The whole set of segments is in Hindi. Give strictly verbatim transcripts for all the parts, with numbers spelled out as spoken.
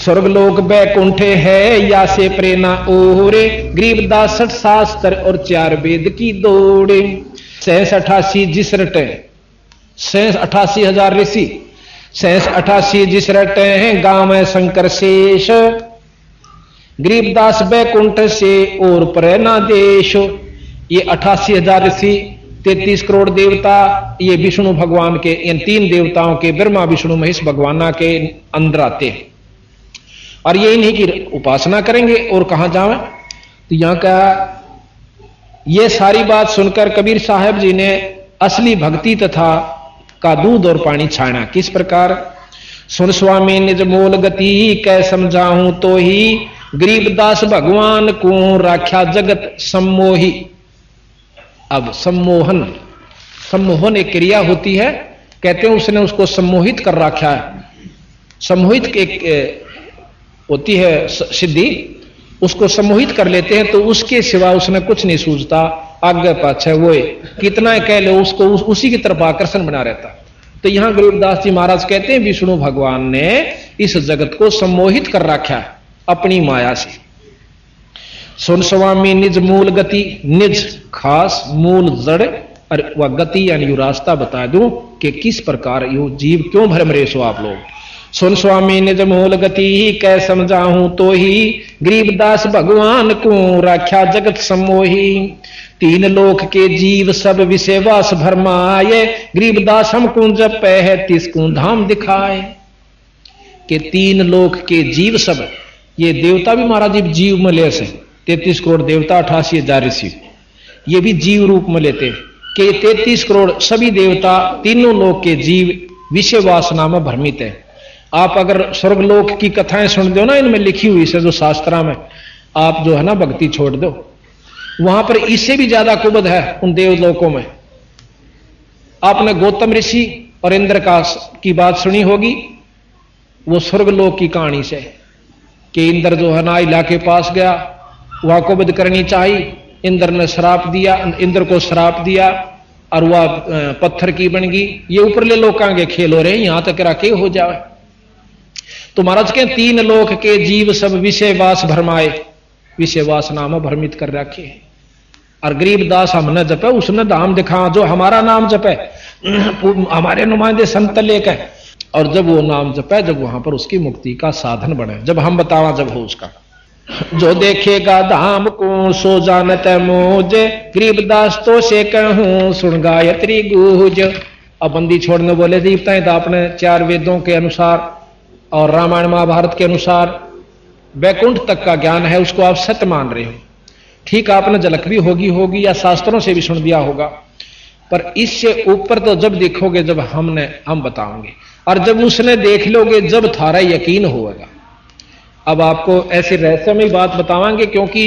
स्वर्गलोक बैकुंठे है या से प्रेरणा ओरे, गरीबदास सठ शास्त्र और चार वेद की दौड़े। सहस अठासी जिस रटे, सहस अठासी हजार ऋषि, सहस अठासी जिस रटे हैं गांव में शंकर शेष, गरीबदास बैकुंठ से और प्रेरणा देश। ये अठासी हजार ऋषि, तैतीस करोड़ देवता, ये विष्णु भगवान के, इन तीन देवताओं के, ब्रह्मा विष्णु महेश भगवान के अंदर आते हैं और ये इन्हीं की उपासना करेंगे और कहां जावे। तो यहां का ये सारी बात सुनकर कबीर साहब जी ने असली भक्ति तथा का दूध और पानी छाना। किस प्रकार? सुन स्वामी निज मूल गति कै समझाऊं तो ही, गरीबदास भगवान को राख्या जगत सम्मोही। अब सम्मोहन, सम्मोहन एक क्रिया होती है, कहते हैं उसने उसको सम्मोहित कर रखा है। सम्मोहित एक होती है सिद्धि, उसको सम्मोहित कर लेते हैं तो उसके सिवा उसने कुछ नहीं सूझता, आगे पाछे वो कितना कह लो उसको उस, उसी की तरफ आकर्षण बना रहता। तो यहां गरीबदास जी महाराज कहते हैं विष्णु भगवान ने इस जगत को सम्मोहित कर रखा है अपनी माया से। सुन स्वामी निज मूल गति, निज खास मूल जड़ और वह गति यानी यू रास्ता बता दूं कि किस प्रकार यू जीव क्यों भ्रम रहे सो आप लोग। सुन स्वामी निज मूल गति कै समझाऊं तो ही, गरीबदास भगवान को राख्या जगत सम्मोही। तीन लोक के जीव सब विषय वास भरमाए, गरीबदास हमको जपै है तिसको धाम दिखाए। कि तीन लोक के जीव सब, ये देवता भी महाराज जी जीव में ले से, तैतीस करोड़ देवता, अठासी हजार ऋषि, ये भी जीव रूप में लेते कि तैतीस करोड़ सभी देवता, तीनों लोक के जीव विषय वासना में भ्रमित है। आप अगर स्वर्गलोक की कथाएं सुन दो ना, इनमें लिखी हुई से जो शास्त्रा में, आप जो है ना भक्ति छोड़ दो, वहां पर इससे भी ज्यादा कुबद है उन देवलोकों में। आपने गौतम ऋषि और इंद्र का की बात सुनी होगी, वो स्वर्गलोक की कहानी से कि इंद्र जो है ना इला के पास गया, वहां कुबद करनी चाहिए, इंद्र ने श्राप दिया, इंद्र को श्राप दिया और वह पत्थर की बन गई। ये ऊपरले लोकां के खेल हो रहे हैं, यहां तक राके हो जाए। तो महाराज के तीन लोक के जीव सब विषय वास भरमाए, विषय वासना में भ्रमित कर रखे। और गरीबदास हमने जपे उसने धाम दिखा, जो हमारा नाम जपे हमारे नुमाइंदे संत लेके, और जब वो नाम जपे, जब वहां पर उसकी मुक्ति का साधन बने, जब हम बतावा जब हो उसका। जो देखेगा धाम को सो जानत मोज, गरीबदास तो से कहूं सुन गायत्री गूंज। अब बंदी छोड़ने बोले दीपता तो आपने चार वेदों के अनुसार और रामायण महाभारत के अनुसार वैकुंठ तक का ज्ञान है, उसको आप सत्य मान रहे हो। ठीक, आपने झलक भी होगी होगी या शास्त्रों से भी सुन दिया होगा, पर इससे ऊपर तो जब देखोगे, जब हमने हम बताओगे, और जब उसने देख लोगे, जब थारा यकीन होगा। अब आपको ऐसी रहस्यमय बात बतावांगे, क्योंकि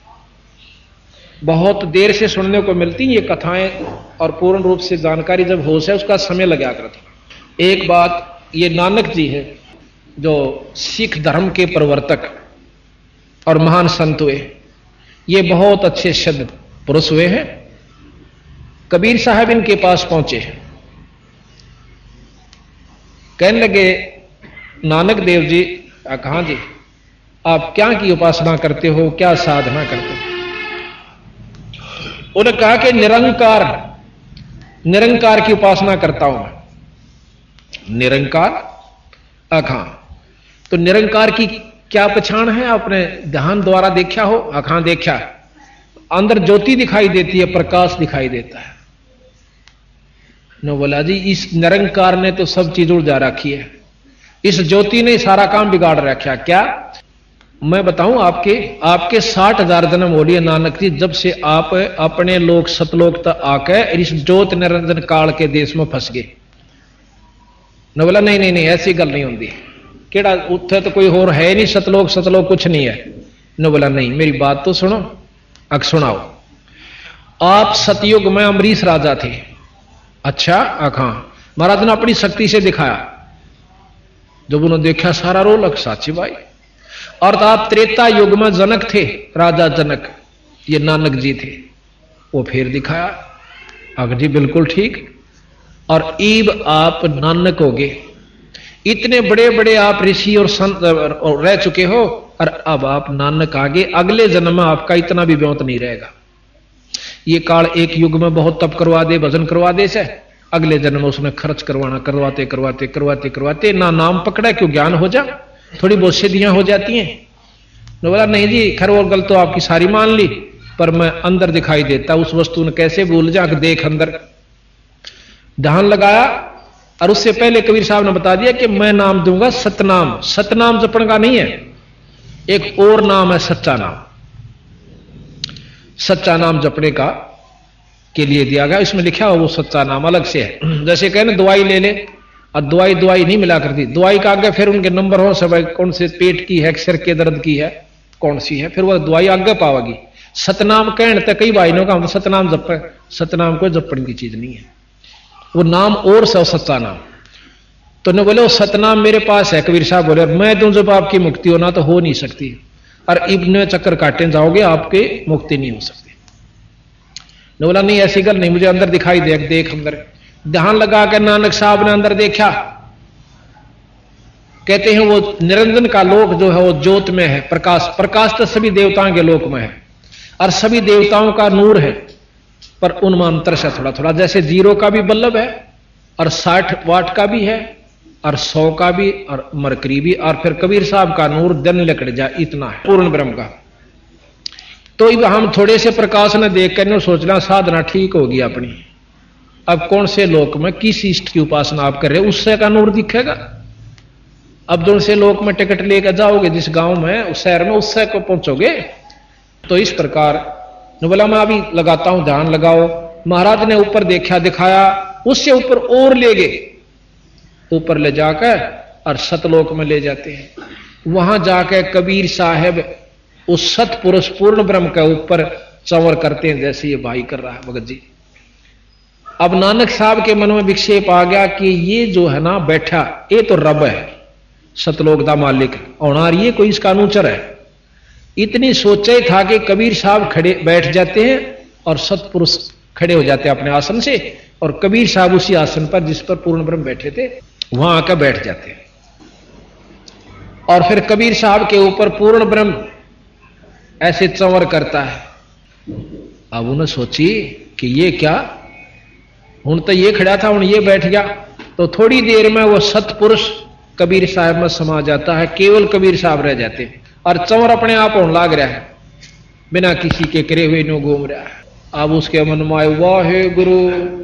बहुत देर से सुनने को मिलती ये कथाएं, और पूर्ण रूप से जानकारी जब हो से उसका समय लगा करता। एक बात, ये नानक जी है जो सिख धर्म के प्रवर्तक और महान संत हुए, ये बहुत अच्छे शब्द पुरुष हुए हैं। कबीर साहब इनके पास पहुंचे, कहने लगे नानक देव जी, कहां जी आप क्या की उपासना करते हो, क्या साधना करते हो? उन्होंने कहा कि निरंकार, निरंकार की उपासना करता हूं मैं। निरंकार अखां, तो निरंकार की क्या पहचान है? आपने ध्यान द्वारा देखा हो? अखां देखा, अंदर ज्योति दिखाई देती है, प्रकाश दिखाई देता है। न बोला जी इस निरंकार ने तो सब चीज उड़ जा रखी है, इस ज्योति ने सारा काम बिगाड़ रखा। क्या मैं बताऊं आपके आपके साठ हजार जन्म हो लिए नानक जी, जब से आप अपने लोक सतलोक तक आके इस ज्योत निरंजन काल के देश में फंस गए। न बोला नहीं नहीं नहीं ऐसी गल नहीं होती, केड़ा उत्थे तो कोई और है नहीं, सतलोक सतलोक कुछ नहीं है। न बोला नहीं, मेरी बात तो सुनो। अग सुनाओ। आप सतयुग में अमरीश राजा थे। अच्छा अखा, महाराज ने अपनी शक्ति से दिखाया, जब उन्होंने देखा सारा रोलक साची भाई। और तो आप त्रेता युग में जनक थे, राजा जनक, ये नानक जी थे, वो फिर दिखाया। अग जी बिल्कुल ठीक। और ईब आप नानक हो गए, इतने बड़े बड़े आप ऋषि और संत रह चुके हो, और अब आप नानक आगे अगले जन्म में आपका इतना भी ब्योत नहीं रहेगा। ये काल एक युग में बहुत तप करवा दे, भजन करवा दे से, अगले जन्म में उसने खर्च करवाना, करवाते करवाते करवाते करवाते ना नाम पकड़ा क्यों ज्ञान हो जा, थोड़ी बहुत सिद्धियां हो जाती हैं। तो बोला नहीं जी, खैर और गल तो आपकी सारी मान ली, पर मैं अंदर दिखाई देता उस वस्तु ने कैसे भूल जा, देख अंदर। ध्यान लगाया और उससे पहले कबीर साहब ने बता दिया कि मैं नाम दूंगा सतनाम। सतनाम जपण का नहीं है, एक और नाम है सच्चा नाम। सच्चा नाम जपने का के लिए दिया गया, इसमें लिखा हुआ वो सच्चा नाम अलग से है। जैसे कहे ना दवाई ले ले, और दवाई दवाई नहीं मिला करती, दवाई का आगे फिर उनके नंबर हो सब, कौन से पेट की है, सिर के दर्द की है, कौन सी है, फिर वह दवाई आगे पावेगी। सतनाम कहने तक कई भाई ने कहा सतनाम जप, सतनाम को जपने की चीज नहीं है, वो नाम और से सच्चा नाम। तो ने बोले वो सतनाम मेरे पास है। कबीर साहब बोले मैं दूं जब आपकी मुक्ति होना तो हो नहीं सकती, और इब्ने चक्कर काटे जाओगे आपके मुक्ति नहीं हो सकती। ने बोला नहीं ऐसी गल नहीं, मुझे अंदर दिखाई दे, देख अंदर। ध्यान लगा कर नानक साहब ने अंदर देखा, कहते हैं वो निरंजन का लोक जो है वो ज्योत में है, प्रकाश। प्रकाश तो सभी देवताओं के लोक में है, और सभी देवताओं का नूर है, पर उनमें अंतर से थोड़ा थोड़ा, जैसे जीरो का भी बल्लभ है, और साठ वाट का भी है, और सौ का भी, और मरकरी भी, और फिर कबीर साहब का नूर दिन लकड़ जाए इतना है पूर्ण ब्रह्म का। तो हम थोड़े से प्रकाश ने देख कर सोचना साधना ठीक होगी अपनी। अब कौन से लोक में किस इष्ट की उपासना आप कर रहे हो, उससे का नूर दिखेगा। अब जो से लोक में टिकट लेकर जाओगे जिस गांव में, उस शहर में, उससे को पहुंचोगे। तो इस प्रकार बोला मैं अभी लगाता हूं, ध्यान लगाओ। महाराज ने ऊपर देखा, दिखाया, उससे ऊपर और ले गए, ऊपर ले जाकर और सतलोक में ले जाते हैं। वहां जाकर कबीर साहब उस सतपुरुष पूर्ण ब्रह्म के ऊपर चंवर करते हैं, जैसे ये भाई कर रहा है भगत जी। अब नानक साहब के मन में विक्षेप आ गया कि ये जो है ना बैठा, ये तो रब है, सतलोक का मालिक और ये कोई इसका अनुचर है। इतनी सोचे था कि कबीर साहब खड़े बैठ जाते हैं और सतपुरुष खड़े हो जाते हैं अपने आसन से, और कबीर साहब उसी आसन पर जिस पर पूर्ण ब्रह्म बैठे थे वहां आकर बैठ जाते हैं। और फिर कबीर साहब के ऊपर पूर्ण ब्रह्म ऐसे चंवर करता है। अब उन्हें सोची कि ये क्या, हूं तो ये खड़ा था, हूं ये बैठ गया। तो थोड़ी देर में वो सतपुरुष कबीर साहब में समा जाता है, केवल कबीर साहब रह जाते हैं, और चंवर अपने आप होने लाग रहा है, बिना किसी के करे हुए नो घूम रहा है। अब उसके मन में आए वाहे गुरु,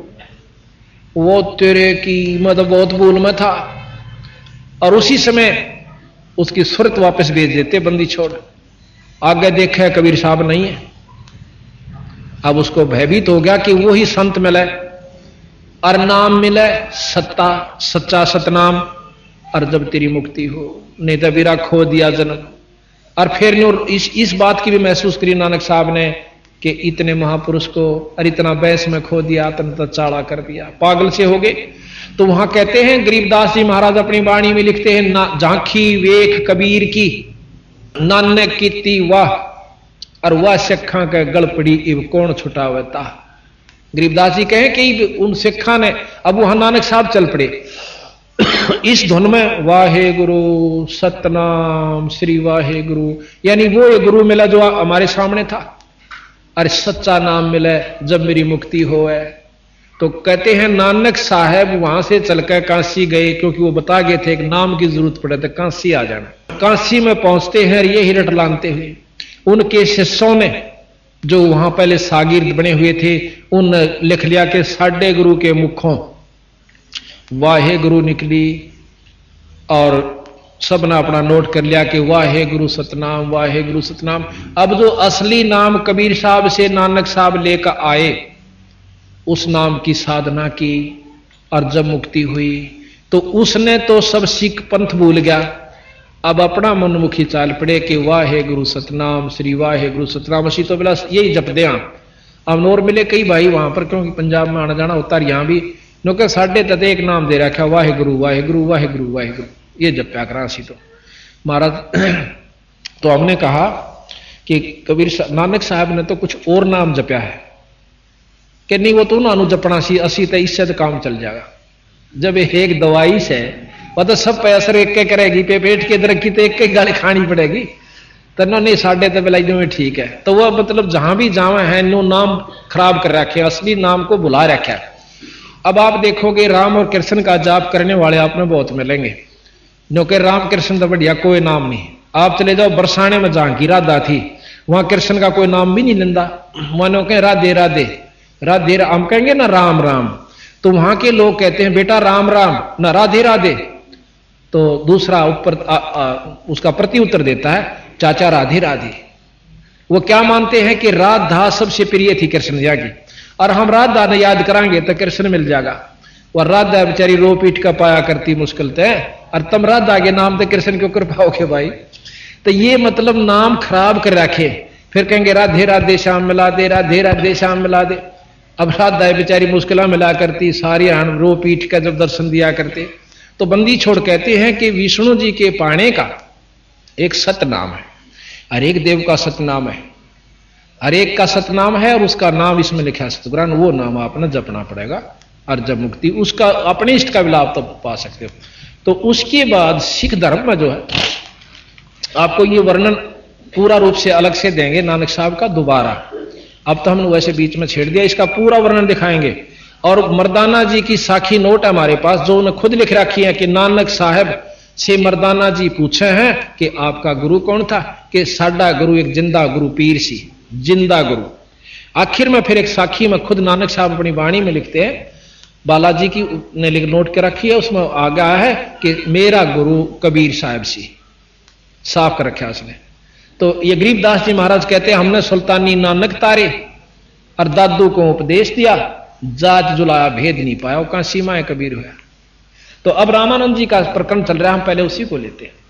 वो तेरे की मतलब बहुत भूल में था, और उसी समय उसकी सुरत वापस भेज देते बंदी छोड़। आगे देखा कबीर साहब नहीं है। अब उसको भयभीत हो गया कि वो ही संत मिले और नाम मिले सत्ता, सच्चा सतनाम, और जब तेरी मुक्ति हो, नहीं तो मेरा खो दिया जन्म। और फिर इस इस बात की भी महसूस करी नानक साहब ने कि इतने महापुरुष को और इतना बैस में खो दिया, तन तो चाड़ा कर दिया, पागल से हो गए। तो वहां कहते हैं गरीबदास जी महाराज अपनी वाणी में लिखते हैं, ना झांकी वेख कबीर की, नानक कीती वाह, और वह सिखा के गल पड़ी इब कौन छुटावता। गरीबदास जी कहें कि उन सिखा ने, अब वहां नानक साहब चल पड़े इस धुन में, वाहे गुरु सतनाम श्री वाहे गुरु, यानी वो ये गुरु मिला जो हमारे सामने था, और सच्चा नाम मिला जब मेरी मुक्ति हो है। तो कहते हैं नानक साहब वहां से चलकर काशी गए, क्योंकि वो बता गए थे कि नाम की जरूरत पड़े तो काशी आ जाना। काशी में पहुंचते हैं ये हिरट लानते हुए, उनके शिष्यों ने जो वहां पहले सागिर्द बने हुए थे, उन लिख लिया कि साढ़े गुरु के मुखों वाहे गुरु निकली, और सबने अपना नोट कर लिया कि वाहे गुरु सतनाम, वाहे गुरु सतनाम। अब जो असली नाम कबीर साहब से नानक साहब लेकर आए, उस नाम की साधना की, और जब मुक्ति हुई तो उसने तो सब सिख पंथ भूल गया। अब अपना मनमुखी चाल पड़े कि वाहे गुरु सतनाम श्री वाहे गुरु सतनाम, असी तो बिला यही जप दे। अब नोर मिले कई भाई वहां पर, क्योंकि पंजाब में आना जाना होता, यहां भी क्योंकि साढ़े तक एक नाम दे रखा, वाहे गुरु वाहे गुरु वाहे गुरु वाहे गुरु, ये जप्या करा सी। तो महाराज तो हमने कहा कि कबीर नानक साहब ने तो कुछ और नाम जप्या है कि नहीं, वो तो उन्होंने जपना सी, असी तो इससे तो काम चल जाएगा। जब एक दवाई से वह तो सब पे असर एक के करेगी, पे पेट के दरक की तो एक एक गाली खानी पड़ेगी। तो नहीं साढ़े तो बिलाई में ठीक है। तो वह मतलब जहां भी जावे हैं नो नाम खराब कर रखे, असली नाम को भुला रखा। अब आप देखोगे राम और कृष्ण का जाप करने वाले आप में बहुत मिलेंगे, जो कि राम कृष्ण तो बढ़िया कोई नाम नहीं। आप चले जाओ बरसाने में जहां की राधा थी, वहां कृष्ण का कोई नाम भी नहीं लेंदा, मानो कहें राधे राधे राधे, हम कहेंगे ना राम राम, तो वहां के लोग कहते हैं बेटा राम राम ना राधे राधे। तो दूसरा ऊपर उसका प्रति उत्तर देता है चाचा राधे राधे। वो क्या मानते हैं कि राधा सबसे प्रिय थी कृष्ण जी की, और हम राधा ने याद करांगे तो कृष्ण मिल जाएगा। और राधा बेचारी रो पीट का पाया करती मुश्किल तय, और तुम राधा के नाम तो कृष्ण क्यों कर पाओगे भाई। तो ये मतलब नाम खराब कर रखे, फिर कहेंगे राधे राधे श्याम मिला दे, राधे राधे श्याम मिला दे। अब राधा बेचारी मुश्किल मिला करती, सारी हम रो पीट का जब दर्शन दिया करते। तो बंदी छोड़ कहते हैं कि विष्णु जी के पाने का एक सतनाम है, हर एक देव का सतनाम है, हर एक का सतनाम है, और उसका नाम इसमें लिखा है सतगुरान, वो नाम आपने जपना पड़ेगा, और जब मुक्ति उसका अपने इष्ट का भी लाभ तो पा सकते हो। तो उसके बाद सिख धर्म में जो है आपको ये वर्णन पूरा रूप से अलग से देंगे नानक साहब का दोबारा। अब तो हमने वैसे बीच में छेड़ दिया, इसका पूरा वर्णन दिखाएंगे। और मर्दाना जी की साखी नोट हमारे पास, जो उन्हें खुद लिख रखी है कि नानक साहब से मर्दाना जी पूछे हैं कि आपका गुरु कौन था, कि साडा गुरु एक जिंदा गुरु पीर सी, जिंदा गुरु। आखिर में फिर एक साखी में खुद नानक साहब अपनी वाणी में लिखते हैं, बालाजी की ने लिख नोट कर रखी है, उसमें आ गया है कि मेरा गुरु कबीर साहब सी, साफ कर रखा उसने। तो ये गरीबदास जी महाराज कहते हैं हमने सुल्तानी नानक तारे और दादू को उपदेश दिया, जात जुलाया भेद नहीं पाया, वो कहां सीमाएं कबीर हुआ। तो अब रामानंद जी का प्रकरण चल रहा है, हम पहले उसी को लेते हैं।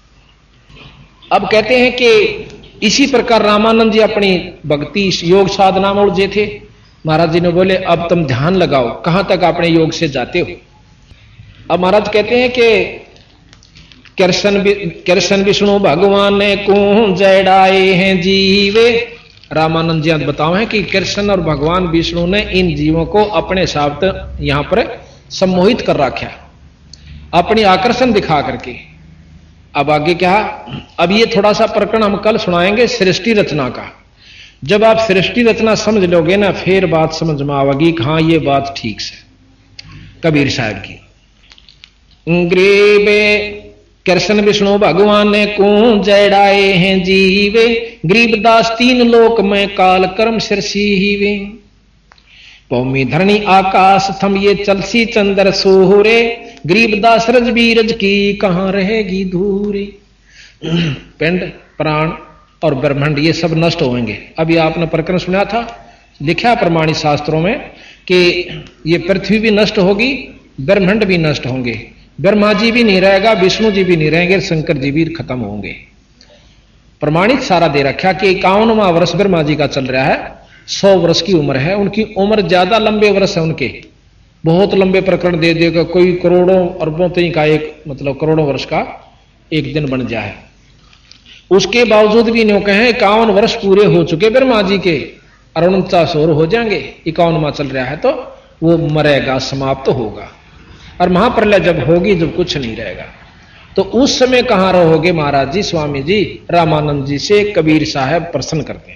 अब कहते हैं कि इसी प्रकार रामानंद जी अपनी भक्ति योग साधना में उलझे थे। महाराज जी ने बोले अब तुम ध्यान लगाओ, कहां तक अपने योग से जाते हो। अब महाराज कहते हैं कि कृष्ण कृष्ण विष्णु भगवान ने को जड़ाए हैं जीवे। रामानंद जी बताओ है कि कृष्ण और भगवान विष्णु ने इन जीवों को अपने साथ यहां पर सम्मोहित कर रखा, अपनी आकर्षण दिखा करके। अब आगे क्या, अब ये थोड़ा सा प्रकरण हम कल सुनाएंगे सृष्टि रचना का। जब आप सृष्टि रचना समझ लोगे ना, फिर बात समझ में आवेगी कि हाँ ये बात ठीक से कबीर साहब की। ग्रीबे कृष्ण विष्णु भगवान ने को जड़ाए हैं जीवे, गरीबदास तीन लोक में काल कर्म सिरसी हीवे। भूमि धरणी आकाश थम ये चलसी चंद्र सोहरे, गरीबदास रज बीरज की कहां रहेगी धूरी। पिंड प्राण और ब्रह्मांड ये सब नष्ट होंगे। अभी आपने प्रकरण सुना था, लिखा प्रमाणित शास्त्रों में कि ये पृथ्वी भी नष्ट होगी, ब्रह्मांड भी नष्ट होंगे, ब्रह्मा जी भी नहीं रहेगा, विष्णु जी भी नहीं रहेंगे, शंकर जी भी खत्म होंगे। प्रमाणित सारा दे रखा कि इक्यावनवा वर्ष ब्रह्मा जी का चल रहा है, सौ वर्ष की उम्र है उनकी, उम्र ज्यादा लंबे वर्ष है उनके, बहुत लंबे प्रकरण दे देगा, कोई करोड़ों अरबों तक का एक मतलब करोड़ों वर्ष का एक दिन बन जाए। उसके बावजूद भी न्यों कहें इक्यावन वर्ष पूरे हो चुके ब्रह्मा जी के, और उनचास और हो जाएंगे, इक्यावनवा चल रहा है, तो वो मरेगा, समाप्त तो होगा। और महाप्रलय जब होगी, जब कुछ नहीं रहेगा, तो उस समय कहां रहोगे महाराज जी, स्वामी जी रामानंद जी से कबीर साहब प्रश्न करते हैं।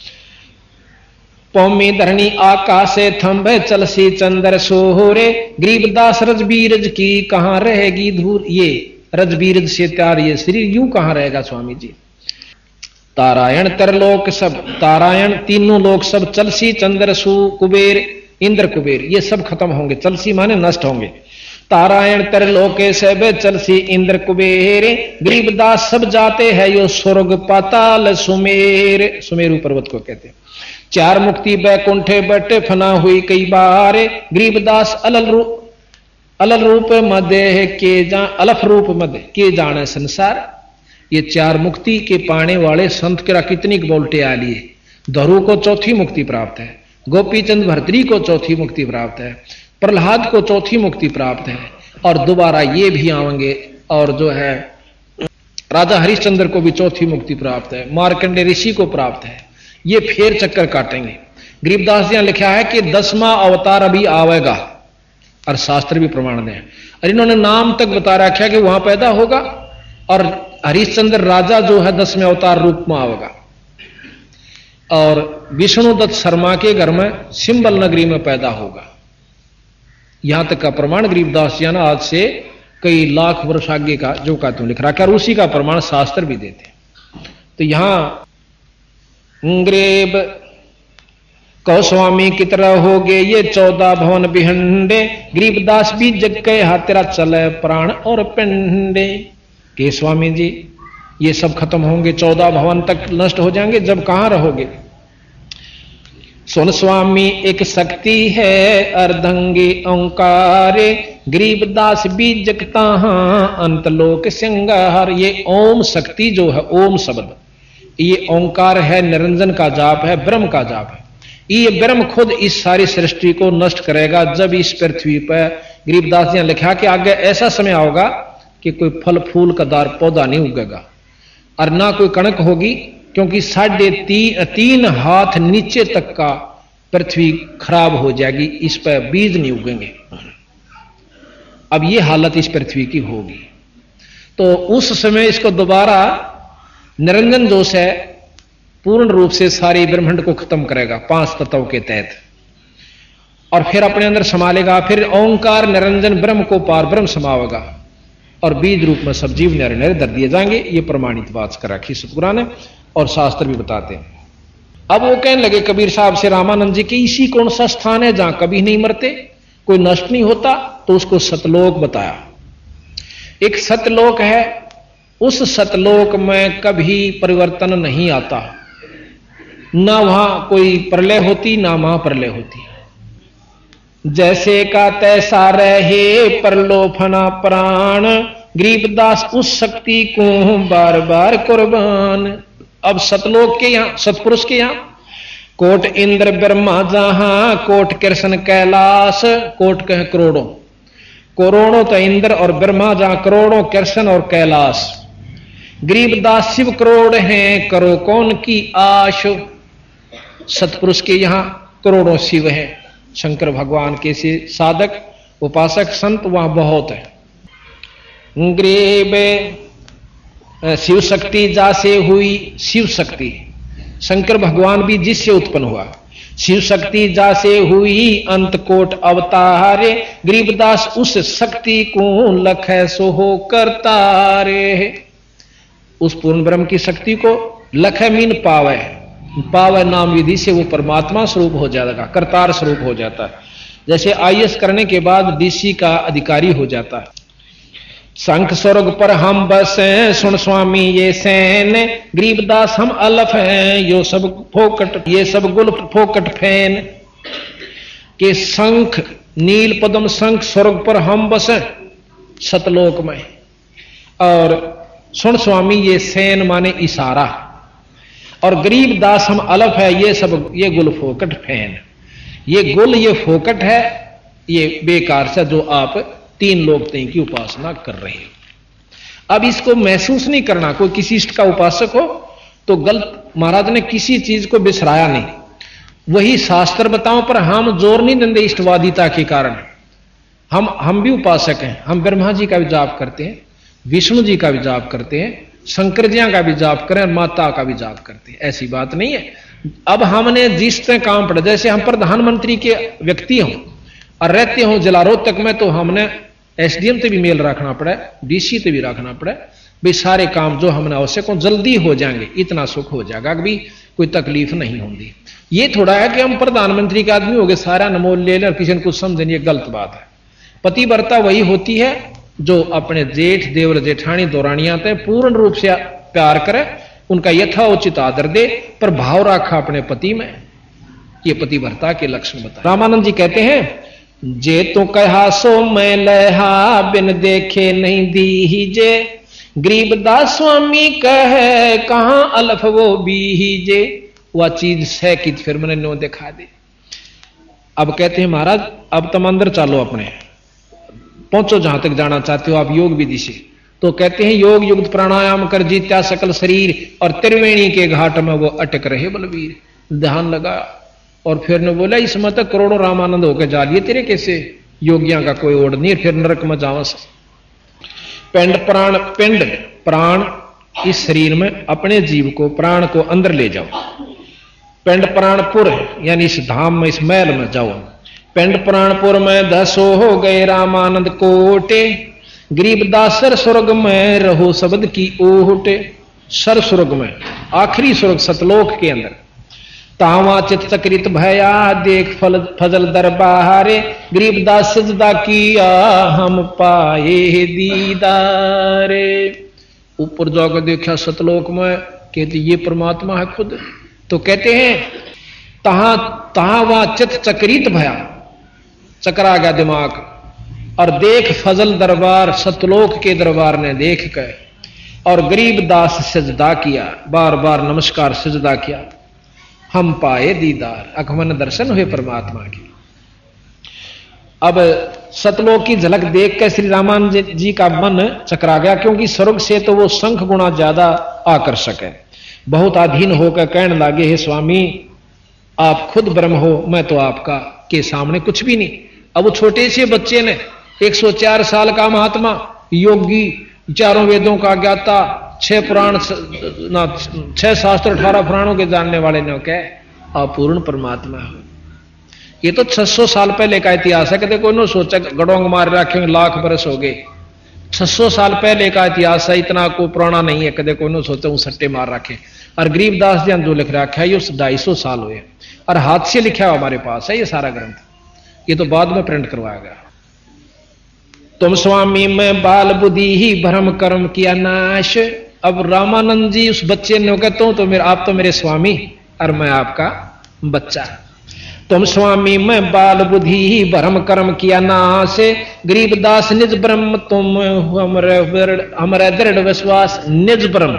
पौमी धरणी आकाशे थंबे चलसी चंद्र सोहरे, गरीबदास रजबीरज की कहां रहेगी धूर। ये रजबीरज से त्यार ये शरीर यूं कहां रहेगा स्वामी जी। तारायण तरलोक सब, तारायण तीनों लोक सब, चलसी चंद्र सु कुबेर इंद्र कुबेर ये सब खत्म होंगे, चलसी माने नष्ट होंगे। तारायण तरलोके सब चलसी इंद्र कुबेर, गरीबदास सब जाते हैं यो स्वर्ग पाताल सुमेर। सुमेरु पर्वत को कहते हैं। चार मुक्ति बैकुंठे बटे फना हुई कई बार, गरीबदास अलल रूप अलल रूप मध्य के जा अलफ रूप मध्य के जाने संसार। ये चार मुक्ति के पाने वाले संत के कितनी बोलटे आ लिए। धरु को चौथी मुक्ति प्राप्त है, गोपीचंद भर्तरी को चौथी मुक्ति प्राप्त है, प्रहलाद को चौथी मुक्ति प्राप्त है, और दोबारा ये भी आएंगे, और जो है राजा हरिश्चंद्र को भी चौथी मुक्ति प्राप्त है, मार्कंडे ऋषि को प्राप्त है। ये फेर चक्कर काटेंगे। गरीबदास जी ने लिखा है कि दसवां अवतार अभी आवेगा, और शास्त्र भी प्रमाण दें। और इन्होंने नाम तक बता रखा कि वहां पैदा होगा और हरिश्चंद्र राजा जो है दसवें अवतार रूप में आएगा, और विष्णुदत्त शर्मा के घर में सिंबल नगरी में पैदा होगा। यहां तक का प्रमाण गरीबदास जी ने आज से कई लाख वर्ष आगे का जो का तुम लिख रखा है, उसी का प्रमाण शास्त्र भी देते। तो यहां ग्रेब कहो स्वामी की तरह हो गए ये चौदह भवन बिहंडे, गरीबदास भी जग के हाथ तेरा चले प्राण और पिंडे। के स्वामी जी ये सब खत्म होंगे, चौदह भवन तक नष्ट हो जाएंगे, जब कहां रहोगे? सुन स्वामी एक शक्ति है अर्धंगी ओंकारे, गरीबदास भी जगता अंतलोक सिंगार। ये ओम शक्ति जो है, ओम शब्द ये ओंकार है, निरंजन का जाप है, ब्रह्म का जाप है। ये ब्रह्म खुद इस सारी सृष्टि को नष्ट करेगा जब इस पृथ्वी पर, गरीबदास जी ने लिखा कि आगे ऐसा समय आओगा कि कोई फल फूल का दार पौधा नहीं उगेगा और ना कोई कणक होगी, क्योंकि साढ़े ती, तीन हाथ नीचे तक का पृथ्वी खराब हो जाएगी, इस पर बीज नहीं उगेंगे। अब ये हालत इस पृथ्वी की होगी। तो उस समय इसको दोबारा निरंजन जोश है पूर्ण रूप से सारे ब्रह्मांड को खत्म करेगा पांच तत्वों के तहत, और फिर अपने अंदर संभालेगा। फिर ओंकार निरंजन ब्रह्म को पार ब्रह्म समावेगा और बीज रूप में सब जीव नरे नरे धर दिए जाएंगे। ये प्रमाणित बात कर रखी सतगुरु ने और शास्त्र भी बताते हैं। अब वो कहने लगे कबीर साहब से रामानंद जी के, इसी कौन सा स्थान है जहां कभी नहीं मरते, कोई नष्ट नहीं होता? तो उसको सतलोक बताया। एक सतलोक है, उस सतलोक में कभी परिवर्तन नहीं आता, ना वहां कोई प्रलय होती ना महाप्रलय होती। जैसे का तैसा रहे परलोफना प्राण, गरीबदास उस शक्ति को बार बार कुर्बान। अब सतलोक के यहां, सतपुरुष के यहां कोट इंद्र ब्रह्मा जहां, कोट कृष्ण कैलाश, कोट कह करोड़ों, करोड़ों तो इंद्र और ब्रह्मा जहां, करोड़ों कृष्ण और कैलाश। गरीबदास शिव करोड़ हैं, करो कौन की आश। सतपुरुष के यहां करोड़ों शिव हैं, शंकर भगवान के से साधक उपासक संत वहां बहुत है। ग्रीब शिव शक्ति जासे हुई, शिव शक्ति शंकर भगवान भी जिससे उत्पन्न हुआ, शिव शक्ति जासे हुई अंत कोट अवतारे, गरीबदास उस शक्ति को लख सो हो करतारे। उस पूर्ण ब्रह्म की शक्ति को लख मीन पावे, पावे नाम विधि से वो परमात्मा स्वरूप हो जाएगा, करतार स्वरूप हो जाता है। जैसे आई ए एस करने के बाद डीसी का अधिकारी हो जाता है। शंख स्वर्ग पर हम बस हैं, सुन स्वामी ये सैन, गरीबदास हम अलफ हैं, यो सब फोकट, ये सब गुल फोकट फैन। के शंख नील पद्म शंख स्वर्ग पर हम बस हैं सतलोक में, और सुन स्वामी ये सैन माने इशारा, और गरीबदास हम अलफ है, ये सब ये गुल फोकट फैन। ये गुल ये फोकट है, ये बेकार से जो आप तीन लोग तीन की उपासना कर रहे हो। अब इसको महसूस नहीं करना, कोई किसी इष्ट का उपासक हो तो गलत, महाराज ने किसी चीज को बिसराया नहीं, वही शास्त्र बताओ, पर हम जोर नहीं देंगे इष्टवादिता के कारण। हम हम भी उपासक हैं, हम ब्रह्मा जी का भी जाप करते हैं, विष्णु जी का भी जाप करते हैं, शंकर जी का भी जाप करें और माता का भी जाप करते हैं, ऐसी बात नहीं है। अब हमने जिस तरह काम पड़ा, जैसे हम प्रधानमंत्री के व्यक्ति हों और रहते हों जिला रोहतक में, तो हमने एसडीएम से भी मेल रखना पड़ा, डीसी से भी रखना पड़ा, भाई सारे काम जो हमने आवश्यक हो जल्दी हो जाएंगे, इतना सुख हो जाएगा, भी कोई तकलीफ नहीं होगी। ये थोड़ा है कि हम प्रधानमंत्री के आदमी हो गए, सारा नमोल ले लें और किसी ने कुछ समझे, ये गलत बात है। पतिव्रता वही होती है जो अपने जेठ देवर जेठानी दौरानियां तय पूर्ण रूप से प्यार करे, उनका यथाउचित आदर दे, पर भाव रखा अपने पति में। ये पतिव्रता के लक्षण बताए। रामानंद जी कहते हैं, जे तो कहा सो मैं लहा, बिन देखे नहीं दीजे, गरीबदास स्वामी कहे कहां अलफ वो बीजे। वह चीज सह की फिर मैंने नो दिखा दे। अब कहते हैं महाराज अब तुम अंदर चलो, अपने पहुंचो जहां तक जाना चाहते हो आप योग विधि से। तो कहते हैं योग युक्त प्राणायाम कर जीत्या सकल शरीर, और त्रिवेणी के घाट में वो अटक रहे बलवीर। ध्यान लगा और फिर ने बोला इसमें तक करोड़ों रामानंद होकर जा लिए तेरे कैसे, योगियों का कोई ओढ़ नहीं, फिर नरक में जाओ। पिंड प्राण, पिंड प्राण इस शरीर में अपने जीव को प्राण को अंदर ले जाओ। पिंड प्राणपुर यानी इस धाम में, इस महल में जाओ। पिंड प्राणपुर में दसो हो गए रामानंद कोटे, गरीबदास सर स्वर्ग में रहो शब्द की ओटे। सर स्वर्ग में, आखिरी स्वर्ग सतलोक के अंदर। तावा चित चक्रित भया देख फल फजल दरबारे, गरीबदास सजदा किया हम पाए दीदारे। ऊपर जाकर देखा सतलोक में, कहते ये परमात्मा है खुद। तो कहते हैं तहां तहां वहां चित चक्रित भया, चकरा गया दिमाग, और देख फजल दरबार, सतलोक के दरबार ने देख कर, और गरीबदास सजदा किया, बार बार नमस्कार सजदा किया। हम पाए दीदार, अखमन दर्शन हुए परमात्मा के। अब सतलोक की झलक देख कर श्री रामानंद जी का मन चकरा गया, क्योंकि स्वर्ग से तो वो संख गुना ज्यादा आकर्षक है। बहुत अधीन होकर कहने लगे, हे स्वामी आप खुद ब्रह्म हो, मैं तो आपका के सामने कुछ भी नहीं। अब वो छोटे से बच्चे ने, एक सौ चार साल का महात्मा, योगी, चारों वेदों का ज्ञाता, छह पुराण ना छह शास्त्र अठारह पुराणों के जानने वाले ने कहा आप पूर्ण परमात्मा हो। ये तो छह सौ साल पहले का इतिहास है। कहते कोई न सोचा गड़ोंग मार रखे लाख बरस हो गए, छह सौ साल पहले का इतिहास है, इतना को पुराना नहीं है। कदे कोई न सोचा वो सट्टे मार रखे। और गरीबदास जी जो लिख रखा है ये ढाई सौ साल हुए, और हाथ से लिखा हुआ हमारे पास है ये सारा ग्रंथ। ये तो बाद में प्रिंट करवाया गया। तुम स्वामी में बाल बुद्धि ही भ्रम कर्म किया नाश। अब रामानंद जी उस बच्चे ने कहता हूं तो मेरे, आप तो मेरे स्वामी और मैं आपका बच्चा। तुम स्वामी में बाल बुद्धि ही भ्रम कर्म किया नाश, गरीबदास निज ब्रह्म तुम हमारा दृढ़ विश्वास। निज ब्रह्म,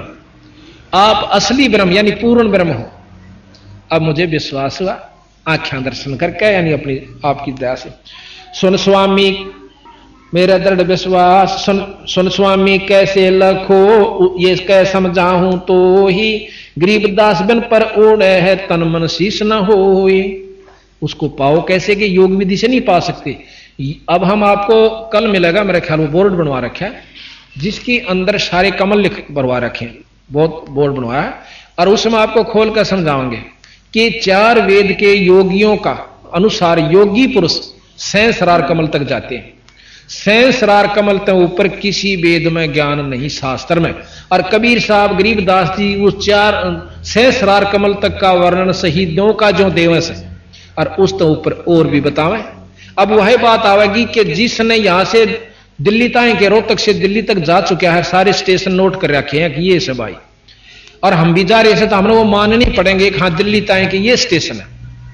आप असली ब्रह्म यानी पूर्ण ब्रह्म हो। अब मुझे विश्वास हुआ आख्या दर्शन करके, यानी अपनी आपकी दया से। सुन स्वामी मेरा दृढ़ विश्वास, सुन सुन स्वामी कैसे लखो ये कह समझाऊं तो ही, गरीबदास बिन पर ओढ़ है तन मन शीश न होए। उसको पाओ कैसे कि योग विधि से नहीं पा सकते। अब हम आपको कल मिलेगा मेरे ख्याल में, बोर्ड बनवा रखा है जिसके अंदर सारे कमल लिख बनवा रखे हैं, बहुत बोर्ड बनवाया है, और उसमें आपको खोल कर समझाओगे कि चार वेद के योगियों का अनुसार योगी पुरुष सहस्रार कमल तक जाते हैं। सहस्रार कमल तक ऊपर किसी वेद में ज्ञान नहीं, शास्त्र में। और कबीर साहब गरीबदास जी उस चार सहस्रार कमल तक का वर्णन शहीदों का जो देवस है, और उस तो ऊपर और भी बतावे। अब वही बात आवेगी कि जिसने यहां से दिल्ली तक के रोहतक से दिल्ली तक जा चुका है, सारे स्टेशन नोट कर रखे हैं कि ये सब आई, और हम भी जा रहे थे तो हमने वो मानने नहीं पड़ेंगे कि हाँ दिल्ली तक के ये स्टेशन है।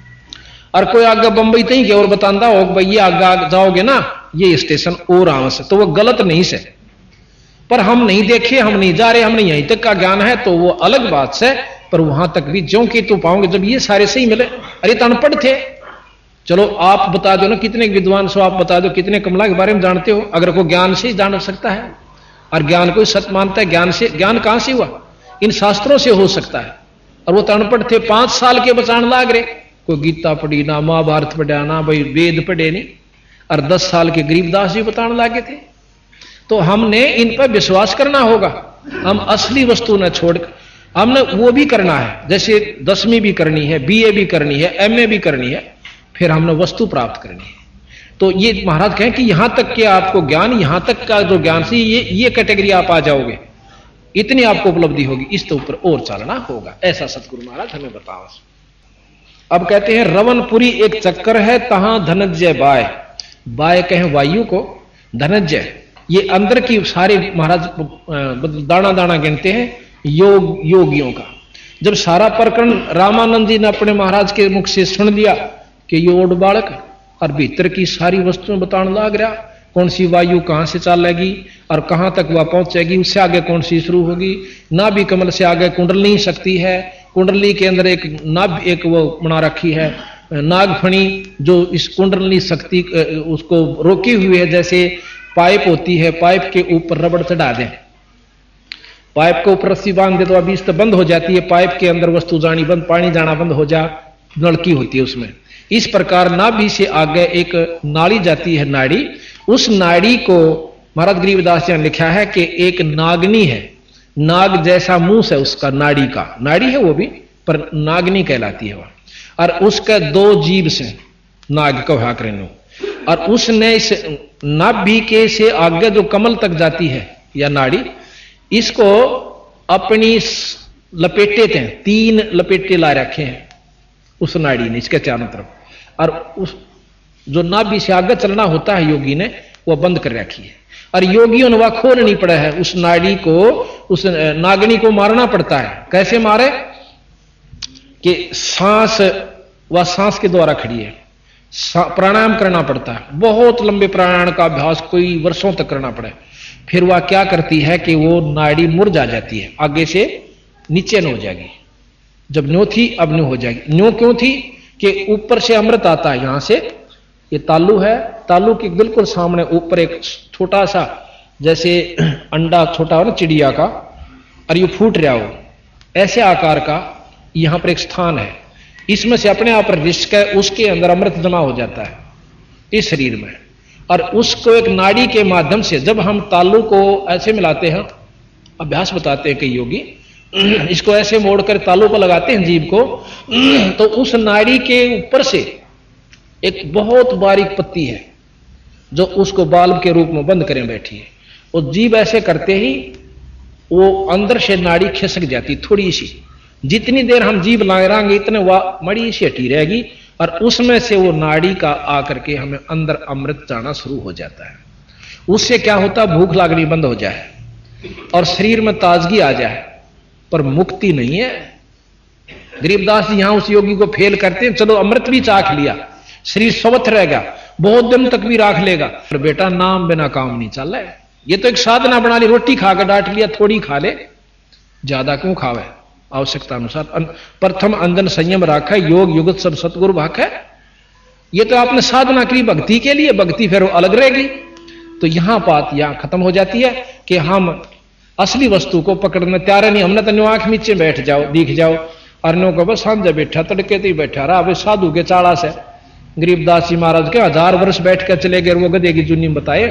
और कोई आगे बंबई तक के और बताता हो भाई ये आगे आगे जाओगे ना ये स्टेशन और आवश्यक है, तो वो गलत नहीं से। पर हम नहीं देखे, हम नहीं जा रहे, हमने यहीं तक का ज्ञान है तो वो अलग बात से। पर वहां तक भी ज्यों की तो पाओगे जब ये सारे सही मिले। अरे तो अनपढ़ थे, चलो आप बता दो ना, कितने विद्वान सो आप बता दो, कितने कमला के बारे में जानते हो। अगर कोई ज्ञान से ही जान सकता है, और ज्ञान को सत्य मानता है, ज्ञान से ज्ञान कहां से हुआ, इन शास्त्रों से हो सकता है। और वो तो अनपढ़ थे, पांच साल के बचान लाग रहे, कोई गीता पढ़ी ना, महाभारत पढ़ा ना, भाई वेद पढ़े नहीं, और दस साल के गरीबदास जी बताने लागे थे। तो हमने इन पर विश्वास करना होगा। हम असली वस्तु न छोड़कर हमने वो भी करना है, जैसे दसवीं भी करनी है, बीए भी करनी है, एमए भी करनी है, फिर हमने वस्तु प्राप्त करनी है। तो ये महाराज कहें कि यहां तक के आपको ज्ञान, यहां तक का जो ज्ञान से ये ये कैटेगरी आप आ जाओगे, इतनी आपको उपलब्धि होगी, इस तो ऊपर और चलना होगा। ऐसा सतगुरु महाराज हमें बताओ। अब कहते हैं रवनपुरी एक चक्कर है, तहां धनंजय बाय। बाय कहें वायु को, धनंजय ये अंदर की सारे महाराज दाना दाना गिनते हैं योग योगियों का। जब सारा प्रकरण रामानंद जी ने अपने महाराज के मुख से सुन लिया कि ये ओड बालक और भीतर की सारी वस्तुएं बताने लग रहा, कौन सी वायु कहां से चलेगी और कहां तक वह पहुंचेगी, उससे आगे कौन सी शुरू होगी। नाभि कमल से आगे कुंडलनी शक्ति है, कुंडली के अंदर एक नाभ एक वो बना रखी है नागफणी, जो इस कुंडलनी शक्ति उसको रोकी हुई है। जैसे पाइप होती है, पाइप के ऊपर रबड़ चढ़ा दें, पाइप के ऊपर रस्सी बांध दे तो अभी इस बंद हो जाती है, पाइप के अंदर वस्तु जानी बंद, पानी जाना बंद हो जा, नलकी होती है उसमें। इस प्रकार नाभि से आगे एक नाड़ी जाती है, नाड़ी। उस नाड़ी को महाराज गरीबदास जी ने लिखा है कि एक नागनी है, नाग जैसा मुंह है उसका, नाड़ी का, नाड़ी है वो भी, पर नागनी कहलाती है वह। और उसका दो जीभ से नाग कहा करें, और उसने इस नाभि के से आगे जो कमल तक जाती है या नाड़ी, इसको अपनी लपेटे थे, तीन लपेटे ला रखे हैं उस नाड़ी ने इसके चारों तरफ, और उस जो नाभि से आगे चलना होता है योगी ने वो बंद कर रखी है। और योगियों ने वह खोलनी पड़ा है उस नाड़ी को, उस नागनी को मारना पड़ता है। कैसे मारे कि सांस, वह सांस के द्वारा खड़ी है, प्राणायाम करना पड़ता है, बहुत लंबे प्राणायाम का अभ्यास कोई वर्षों तक करना पड़े। फिर वह क्या करती है कि वो नाड़ी मुरझा जाती है, आगे से नीचे न हो जाएगी, जब न्यो थी अब न्यो हो जाएगी। न्यो क्यों थी कि ऊपर से अमृत आता है, यहां से ये तालू है, तालू के बिल्कुल सामने ऊपर एक छोटा सा जैसे अंडा छोटा हो ना चिड़िया का, और ये फूट रहा हो ऐसे आकार का, यहां पर एक स्थान है, इसमें से अपने आप रिश्क है, उसके अंदर अमृत जमा हो जाता है इस शरीर में। और उसको एक नाड़ी के माध्यम से जब हम तालू को ऐसे मिलाते हैं, अभ्यास बताते हैं कई योगी, इसको ऐसे मोड़कर तालू को लगाते हैं जीभ को, तो उस नाड़ी के ऊपर से एक बहुत बारीक पत्ती है जो उसको बाल्ब के रूप में बंद करें बैठी है, और जीभ ऐसे करते ही वो अंदर से नाड़ी खिसक जाती थोड़ी सी, जितनी देर हम जीभ लगाएंगे इतने वह मड़ी सी हटी रहेगी, और उसमें से वो नाड़ी का आकर के हमें अंदर अमृत जाना शुरू हो जाता है। उससे क्या होता, भूख लागनी बंद हो जाए और शरीर में ताजगी आ जाए, पर मुक्ति नहीं है। गरीबदास जी यहां उस योगी को फेल करते हैं, चलो अमृत भी चाख लिया, शरीर स्वस्थ रहेगा, बहुत दिन तक भी राख लेगा, पर बेटा नाम बिना काम नहीं चल रहा है। ये तो एक साधना बना ली, रोटी खाकर डांट लिया, थोड़ी खा ले, ज्यादा क्यों खावे, आवश्यकता अनुसार। प्रथम अंजन संयम राखा, योग युगत सब सतगुरु भाखा। ये तो आपने साधना करी भक्ति के लिए, भक्ति फिर अलग रहेगी। तो यहां बात यहां खत्म हो जाती है कि हम असली वस्तु को पकड़ने तैयार नहीं। हमने तो आंख नीचे बैठ जाओ, दिख जाओ, और नो को बस सांझे बैठा, तड़के तो ही बैठा रहा। अब साधु के चाड़ा से गरीबदास जी महाराज के हजार वर्ष बैठ कर चले गए, वो गधे की जुनी बताए।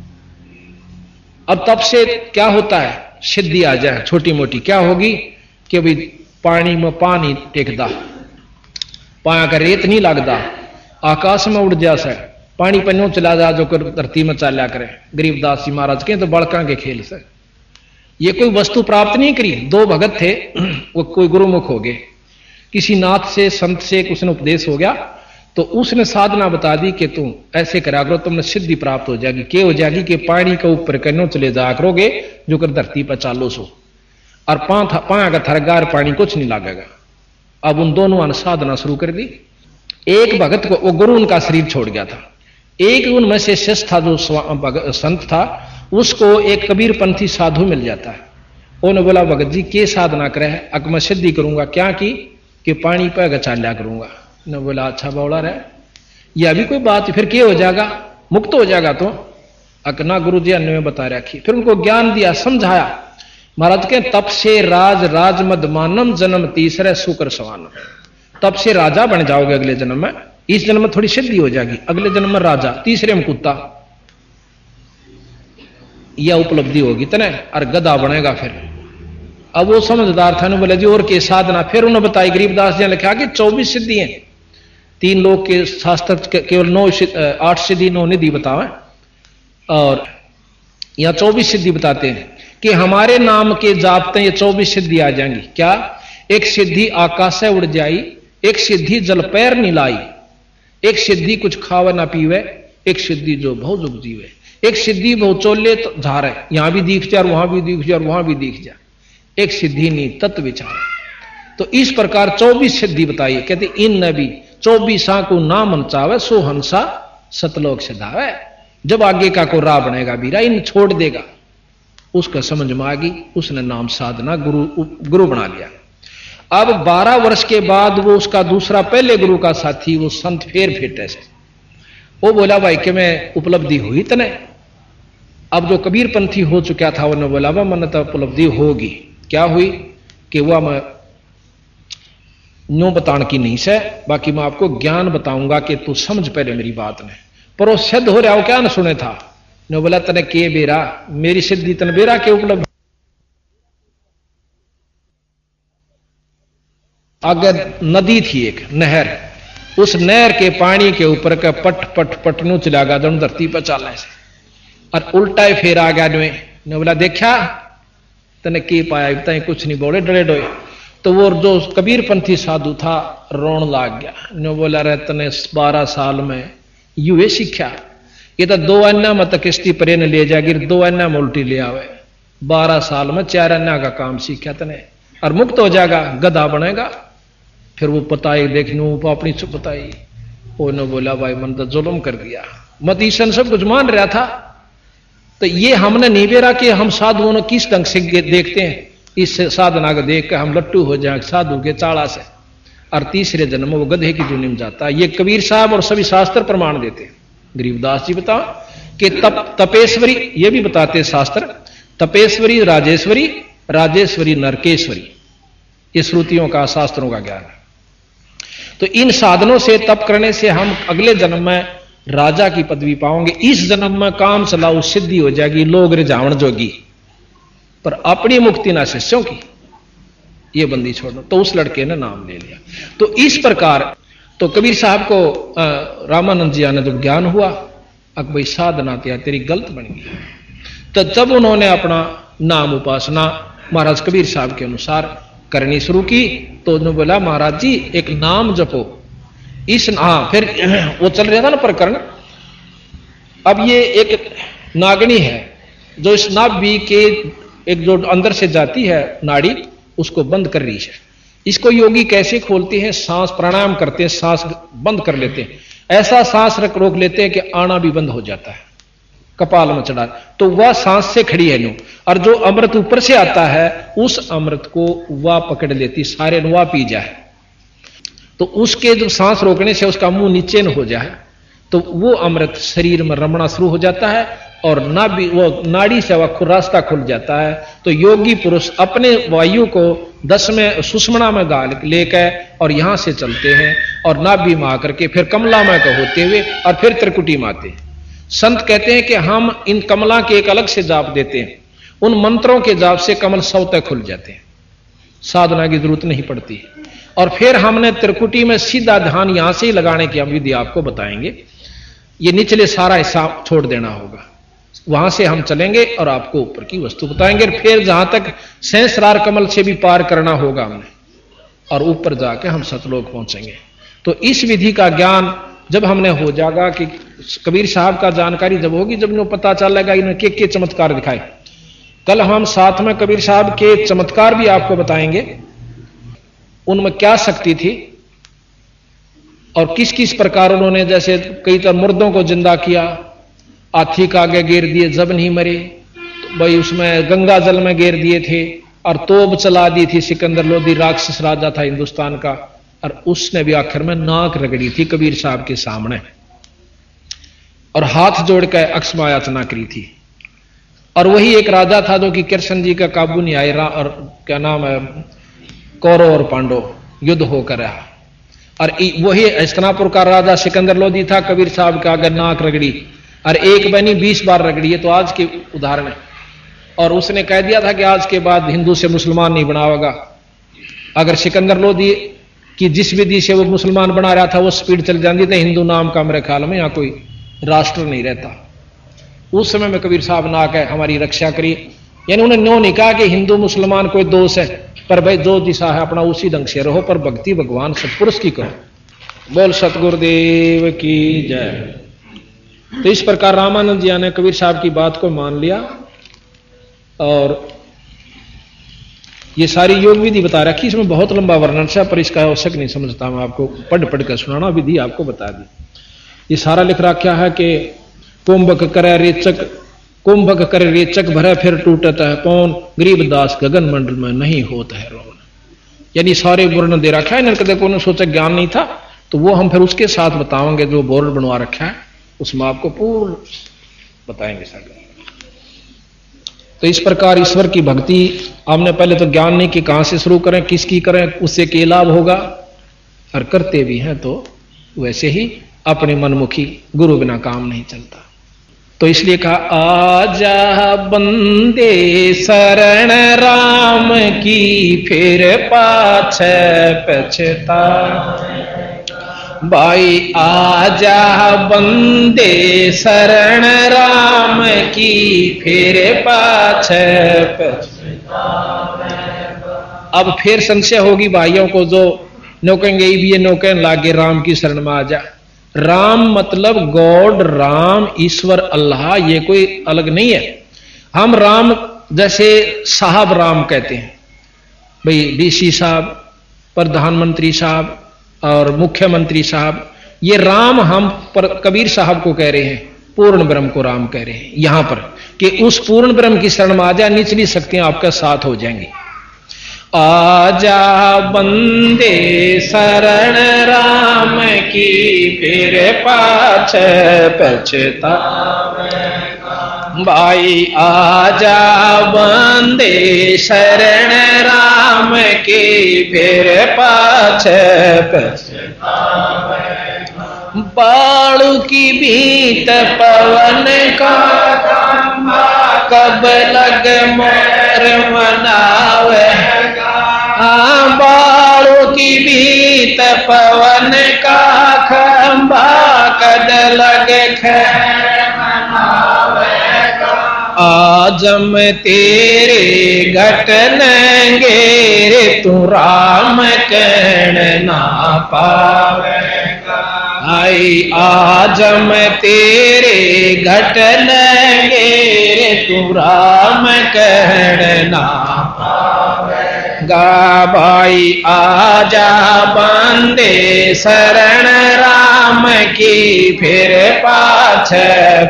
अब तब से क्या होता है, सिद्धि आ जाए छोटी मोटी, क्या होगी कि भाई पानी में पानी टेकदा, पाया का रेत नहीं लगता, आकाश में उड़ जा से, पानी पन्नों चला जा जो कर धरती में चाल्या करे। गरीबदास जी महाराज के तो बड़का के खेल से ये कोई वस्तु प्राप्त नहीं करी। दो भगत थे, वो कोई गुरुमुख हो गए, किसी नाथ से संत से कुछ ने उपदेश हो गया, तो उसने साधना बता दी कि तुम ऐसे करा करो, तुमने सिद्धि प्राप्त हो जाएगी। क्या हो जाएगी कि पानी के ऊपर कन्नो चले जा करोगे जो कर धरती पर चालो सो, और पांच पाया का थरगार पानी कुछ नहीं लागेगा। अब उन दोनों ने साधना शुरू कर दी। एक भगत को, वो गुरु उनका शरीर छोड़ गया था, एक उनमें से शिष्य था जो संत था, उसको एक कबीरपंथी साधु मिल जाता है। उन्होंने बोला भगत जी के साधना करे है, अक मैं सिद्धि करूंगा, क्या की कि पानी पर चाल्या करूंगा। ने बोला अच्छा बौला रहे, यह अभी कोई बात, फिर क्या हो जाएगा, मुक्त हो जाएगा। तो अकना गुरु जी ने बता रखी, फिर उनको ज्ञान दिया, समझाया। महाराज के तप से राज राज मद मानम जन्म तीसरे सुकर सवानम, तब से राजा बन जाओगे अगले जन्म में। इस जन्म में थोड़ी सिद्धि हो जाएगी, अगले जन्म में राजा, तीसरे में कुत्ता, यह उपलब्धि होगी तने, और गधा बनेगा फिर। अब वो समझदार था, बोले जी और के साधना, फिर उन्होंने बताई। गरीबदास जी ने लिखा कि चौबीस सिद्धि हैं, तीन लोग के शास्त्र केवल नौ आठ सिद्धि नौ निधि बतावे, और यहां चौबीस सिद्धि बताते हैं कि हमारे नाम के जापते ये चौबीस सिद्धि आ जाएंगी। क्या, एक सिद्धि आकाश से उड़ जाई, एक सिद्धि जल पैर नीलाई, एक सिद्धि कुछ खावे ना पीवे, एक सिद्धि जो बहु जुग जीवे, एक सिद्धि बहु चोले तो झारे, यहां भी दिख जा, वहां भी दिख जा, वहां भी दिख जा, एक सिद्धि नी तत्व विचार। तो इस प्रकार चौबीस सिद्धि बताई। कहते इन नबी चौबीसा को ना मनचावे, सो हंसा सतलोक से धावे। जब आगे का को राह बनेगा बीरा, इन छोड़ देगा, उसका समझ में आ गई, उसने नाम साधना गुरु गुरु बना लिया। अब बारह वर्ष के बाद वो उसका दूसरा पहले गुरु का साथी, वो संत फेर फेटे से, वो बोला भाई कि मैं उपलब्धि हुई तने। अब जो कबीरपंथी हो चुका था, उन्होंने बोला वह मन तो उपलब्धि होगी। क्या हुई कि वह नो बताने की नहीं से, बाकी मैं आपको ज्ञान बताऊंगा कि तू समझ पहले मेरी बात ने। पर वो सिद्ध हो रहा हो क्या न सुने था। नो बोला तने के बेरा, मेरी सिद्धि तन बेरा के उपलब्ध। आगे नदी थी एक नहर, उस नहर के पानी के ऊपर का पट पट पट नु चला गया दोनों धरती पर चालने से, और उल्टा ही फेर आ गया ने बोला देखा तने की पाया, तय कुछ नहीं बोले डरे डोए। तो वो जो कबीरपंथी साधु था रोन लाग गया, ने बोला रे तने बारह साल में यूए सीखा, ये तो दो अन्ना मत किश्ती परे ने ले जाएगी, दो अन्ना में उल्टी ले आवे, बारह साल में चार अन्ना का काम सीखा तने और मुक्त हो जाएगा, गधा बनेगा। फिर वो पताई देखने वो अपनी चुप बताई, उन्होंने बोला भाई मन तो जुल्म कर दिया, मत ईशन सब कुछ मान रहा था। तो ये हमने नहीं बेरा कि हम साधुओं ने किस ढंग से देखते हैं, इस साधना को देख कर हम लट्टू हो जाए साधु के चाड़ा से, और तीसरे जन्म वो गधे की जूनी में जाता है। ये कबीर साहब और सभी शास्त्र प्रमाण देते हैं। गरीबदास जी बताओ कि तप तपेश्वरी, ये भी बताते हैं शास्त्र, तपेश्वरी राजेश्वरी, राजेश्वरी नरकेश्वरी, ये श्रुतियों का शास्त्रों का ज्ञान है। तो इन साधनों से तप करने से हम अगले जन्म में राजा की पदवी पाओगे, इस जन्म में काम चलाओ सिद्धि हो जाएगी, लोग रिझावण जोगी, पर अपनी मुक्ति ना शिष्यों की, ये बंदी छोड़ो। तो उस लड़के ने नाम ले लिया। तो इस प्रकार तो कबीर साहब को रामानंद जी ने जब ज्ञान हुआ, अब भाई साधना त्या तेरी गलत बन गई, तो जब उन्होंने अपना नाम उपासना महाराज कबीर साहब के अनुसार करनी शुरू की, तो उन्होंने बोला महाराज जी एक नाम जपो। इस हाँ फिर वो चल रहा था ना प्रकरण। अब ये एक नागनी है जो इस नाभि के एक जो अंदर से जाती है नाड़ी, उसको बंद कर रही है। इसको योगी कैसे खोलते हैं, सांस प्राणायाम करते हैं, सांस बंद कर लेते हैं, ऐसा सांस रोक लेते हैं कि आना भी बंद हो जाता है, कपाल में चढ़ा, तो वह सांस से खड़ी है न्यू, और जो अमृत ऊपर से आता है उस अमृत को वह पकड़ लेती, सारे वह पी जाए। तो उसके जो सांस रोकने से उसका मुंह नीचे न हो जाए, तो वो अमृत शरीर में रमना शुरू हो जाता है, और ना भी वो नाड़ी से वह रास्ता खुल जाता है। तो योगी पुरुष अपने वायु को दसवें सुषमणा में गाल लेकर और यहां से चलते हैं, और नाभि में आकर के फिर कमला में का होते हुए और फिर त्रिकुटी में आते हैं। संत कहते हैं कि हम इन कमला के एक अलग से जाप देते हैं, उन मंत्रों के जाप से कमल सौ तक खुल जाते हैं, साधना की जरूरत नहीं पड़ती। और फिर हमने त्रिकुटी में सीधा ध्यान यहां से ही लगाने की हम विधि आपको बताएंगे। ये निचले सारा हिस्सा छोड़ देना होगा, वहां से हम चलेंगे और आपको ऊपर की वस्तु बताएंगे। फिर जहां तक सहस्रार कमल से भी पार करना होगा हमने, और ऊपर जाके हम सतलोक पहुंचेंगे। तो इस विधि का ज्ञान जब हमने हो जाएगा कि कबीर साहब का जानकारी जब होगी, जब इन्हें पता चलेगा इन्हें के के चमत्कार दिखाए। कल हम साथ में कबीर साहब के चमत्कार भी आपको बताएंगे, उनमें क्या शक्ति थी और किस किस प्रकार उन्होंने, जैसे कई तरह मुर्दों को जिंदा किया, हाथी का आगे घेर दिए जब नहीं मरे, तो भाई उसमें गंगा जल में घेर दिए थे, और तोप चला दी थी सिकंदर लोधी, राक्षस राजा था हिंदुस्तान का, और उसने भी आखिर में नाक रगड़ी थी कबीर साहब के सामने, और हाथ जोड़कर अक्षमायाचना करी थी। और वही एक राजा था जो कि कृष्ण जी का काबू नहीं आए, और क्या नाम है, कौरव और पांडव युद्ध होकर रहा, और वही हस्तिनापुर का राजा सिकंदर लोधी था, कबीर साहब का अगर नाक रगड़ी, और एक बनी बीस बार रगड़ी है। तो आज के उदाहरण है, और उसने कह दिया था कि आज के बाद हिंदू से मुसलमान नहीं बनावेगा। अगर सिकंदर लोधी कि जिस विधि से वो मुसलमान बना रहा था वो स्पीड चल जाती थी, हिंदू नाम का मेरे ख्याल में यहाँ कोई राष्ट्र नहीं रहता। उस समय में कबीर साहब ने आकर हमारी रक्षा करी, यानी उन्होंने न्यों नहीं कहा कि हिंदू मुसलमान कोई दोष है, पर भाई जो दिशा है अपना उसी ढंग से रहो, पर भक्ति भगवान सतपुरुष की करो। बोल सतगुरुदेव की जय। तो इस प्रकार रामानंद जी ने कबीर साहब की बात को मान लिया, और ये सारी योग विधि बता रखी। इसमें बहुत लंबा वर्णन है, पर इसका आवश्यक नहीं समझता, मैं आपको पढ़ पढ़ कर सुनाना, विधि आपको बता दी। ये सारा लिख रखा है कि कुंभक करे रेचक, कुंभक करे रेचक भरे फिर टूटता है पौन, गरीबदास गगन मंडल में नहीं होता है रोन। यानी सारे वर्णन दे रखा है, कदे को सोचा ज्ञान नहीं था, तो वो हम फिर उसके साथ बताओगे, जो बोर्ड बनवा रखा है उसमें आपको पूर्ण बताएंगे सारे। तो इस प्रकार ईश्वर की भक्ति हमने पहले तो ज्ञान नहीं कि कहां से शुरू करें, किसकी करें, उससे क्या लाभ होगा, और करते भी हैं तो वैसे ही अपने मनमुखी, गुरु बिना काम नहीं चलता। तो इसलिए कहा आजा बंदे शरण राम की, फिर पाछे पछता। भाई आजा बंदे शरण राम की, फिर पाछे पछता। अब फिर संशय होगी भाइयों को, जो नौकेंगे भी ये नौकन लागे राम की शरण में आ जा। राम मतलब गॉड, राम ईश्वर अल्लाह, ये कोई अलग नहीं है। हम राम जैसे साहब राम कहते हैं, भाई डीसी साहब, प्रधानमंत्री साहब और मुख्यमंत्री साहब, ये राम हम पर कबीर साहब को कह रहे हैं, पूर्ण ब्रह्म को राम कह रहे हैं यहां पर, कि उस पूर्ण ब्रह्म की शरण में आ जा, निचली शक्तियां आपका साथ हो जाएंगी। आजा बंदे शरण राम की, फिर पाछे पछता। भाई आजा बंदे शरण राम की, फिर पाछे पछता। बालू की भीत पवन का, कब लग मोर मनावे। बालू की भीत पवन का, खंबा कद लग आजम तेरे घट नंगे रे, तू राम कहन ना पावेगा। आई आजम तेरे घट नंगे रे, तू राम कहन ना पावेगा। भाई आजा बंदे शरण राम की, फिर पाछे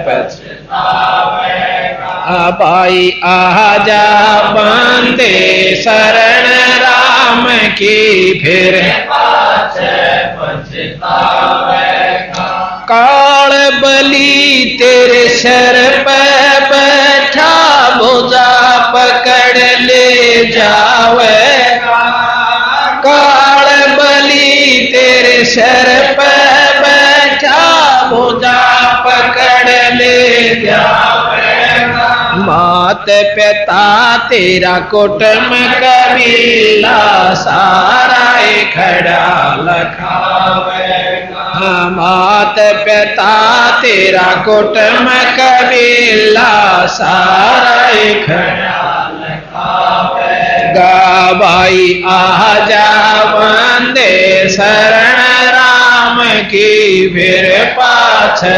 पछतावेगा। भाई आजा बंदे शरण राम की, फिर पाछे पछतावेगा। काल बली तेरे सर पे बैठा, भुजा पकड़ ले जावेगा। काल बली तेरे सर पे बैठा, भुजा पकड़ ले जावेगा। मात पिता तेरा कुटुंब कबीला, सारा खड़ा लखावेगा। मात पिता तेरा कुटुंब कबीला, सारा खड़ा लखावेगा। भाई आजा बंदे शरण राम की, फिर पाछे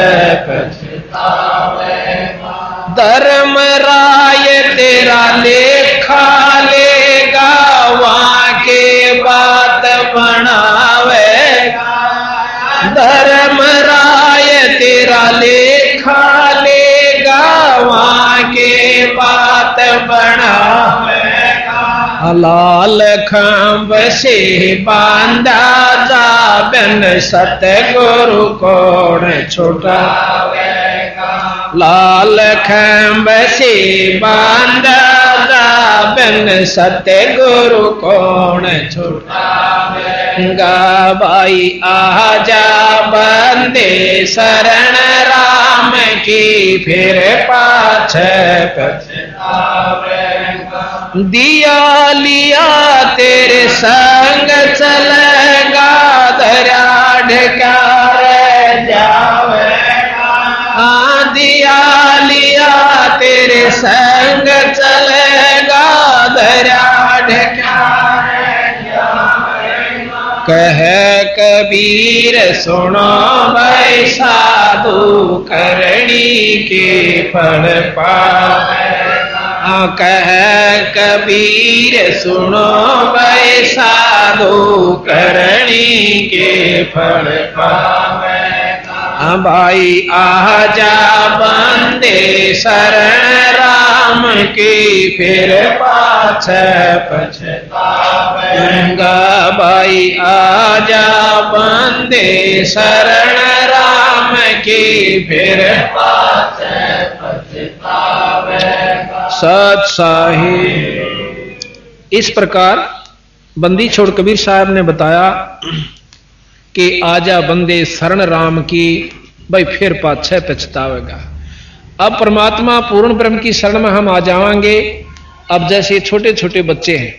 पछतावेगा। धर्म राय तेरा लेखा लेगा, वहां के बात बनावेगा। धर्म राय तेरा लेखा लेगा, वहां के बात बनावेगा। लाल खंभ से बांधा जाबन, सतगुरु कौन छुड़ावेगा। लाल खंभ से बांधा जाबन, सतगुरु कौन छुड़ावेगा। भाई आजा बंदे शरण राम की, फिर पाछे पछतावेगा। दिया लिया तेरे संग चलेगा, दरिया ढकार जावेगा। दिया लिया तेरे संग चलेगा, दरिया ढकार जावेगा। कह कबीर सुनो भाई, साधु करनी के फल पावेगा। कह कबीर सुनो भाई, साधु करनी के फल पावेगा। भाई आजा बंदे शरण राम की, फिर पाछे पछतावेगा। भाई आजा बंदे शरण राम की, फिर पाछे पछतावेगा। सत साहिब। इस प्रकार बंदी छोड़ कबीर साहब ने बताया कि आजा बंदे शरण राम की, भाई फिर पाछे पछतावेगा। अब परमात्मा पूर्ण ब्रह्म की शरण में हम आ जाएंगे। अब जैसे छोटे छोटे बच्चे हैं,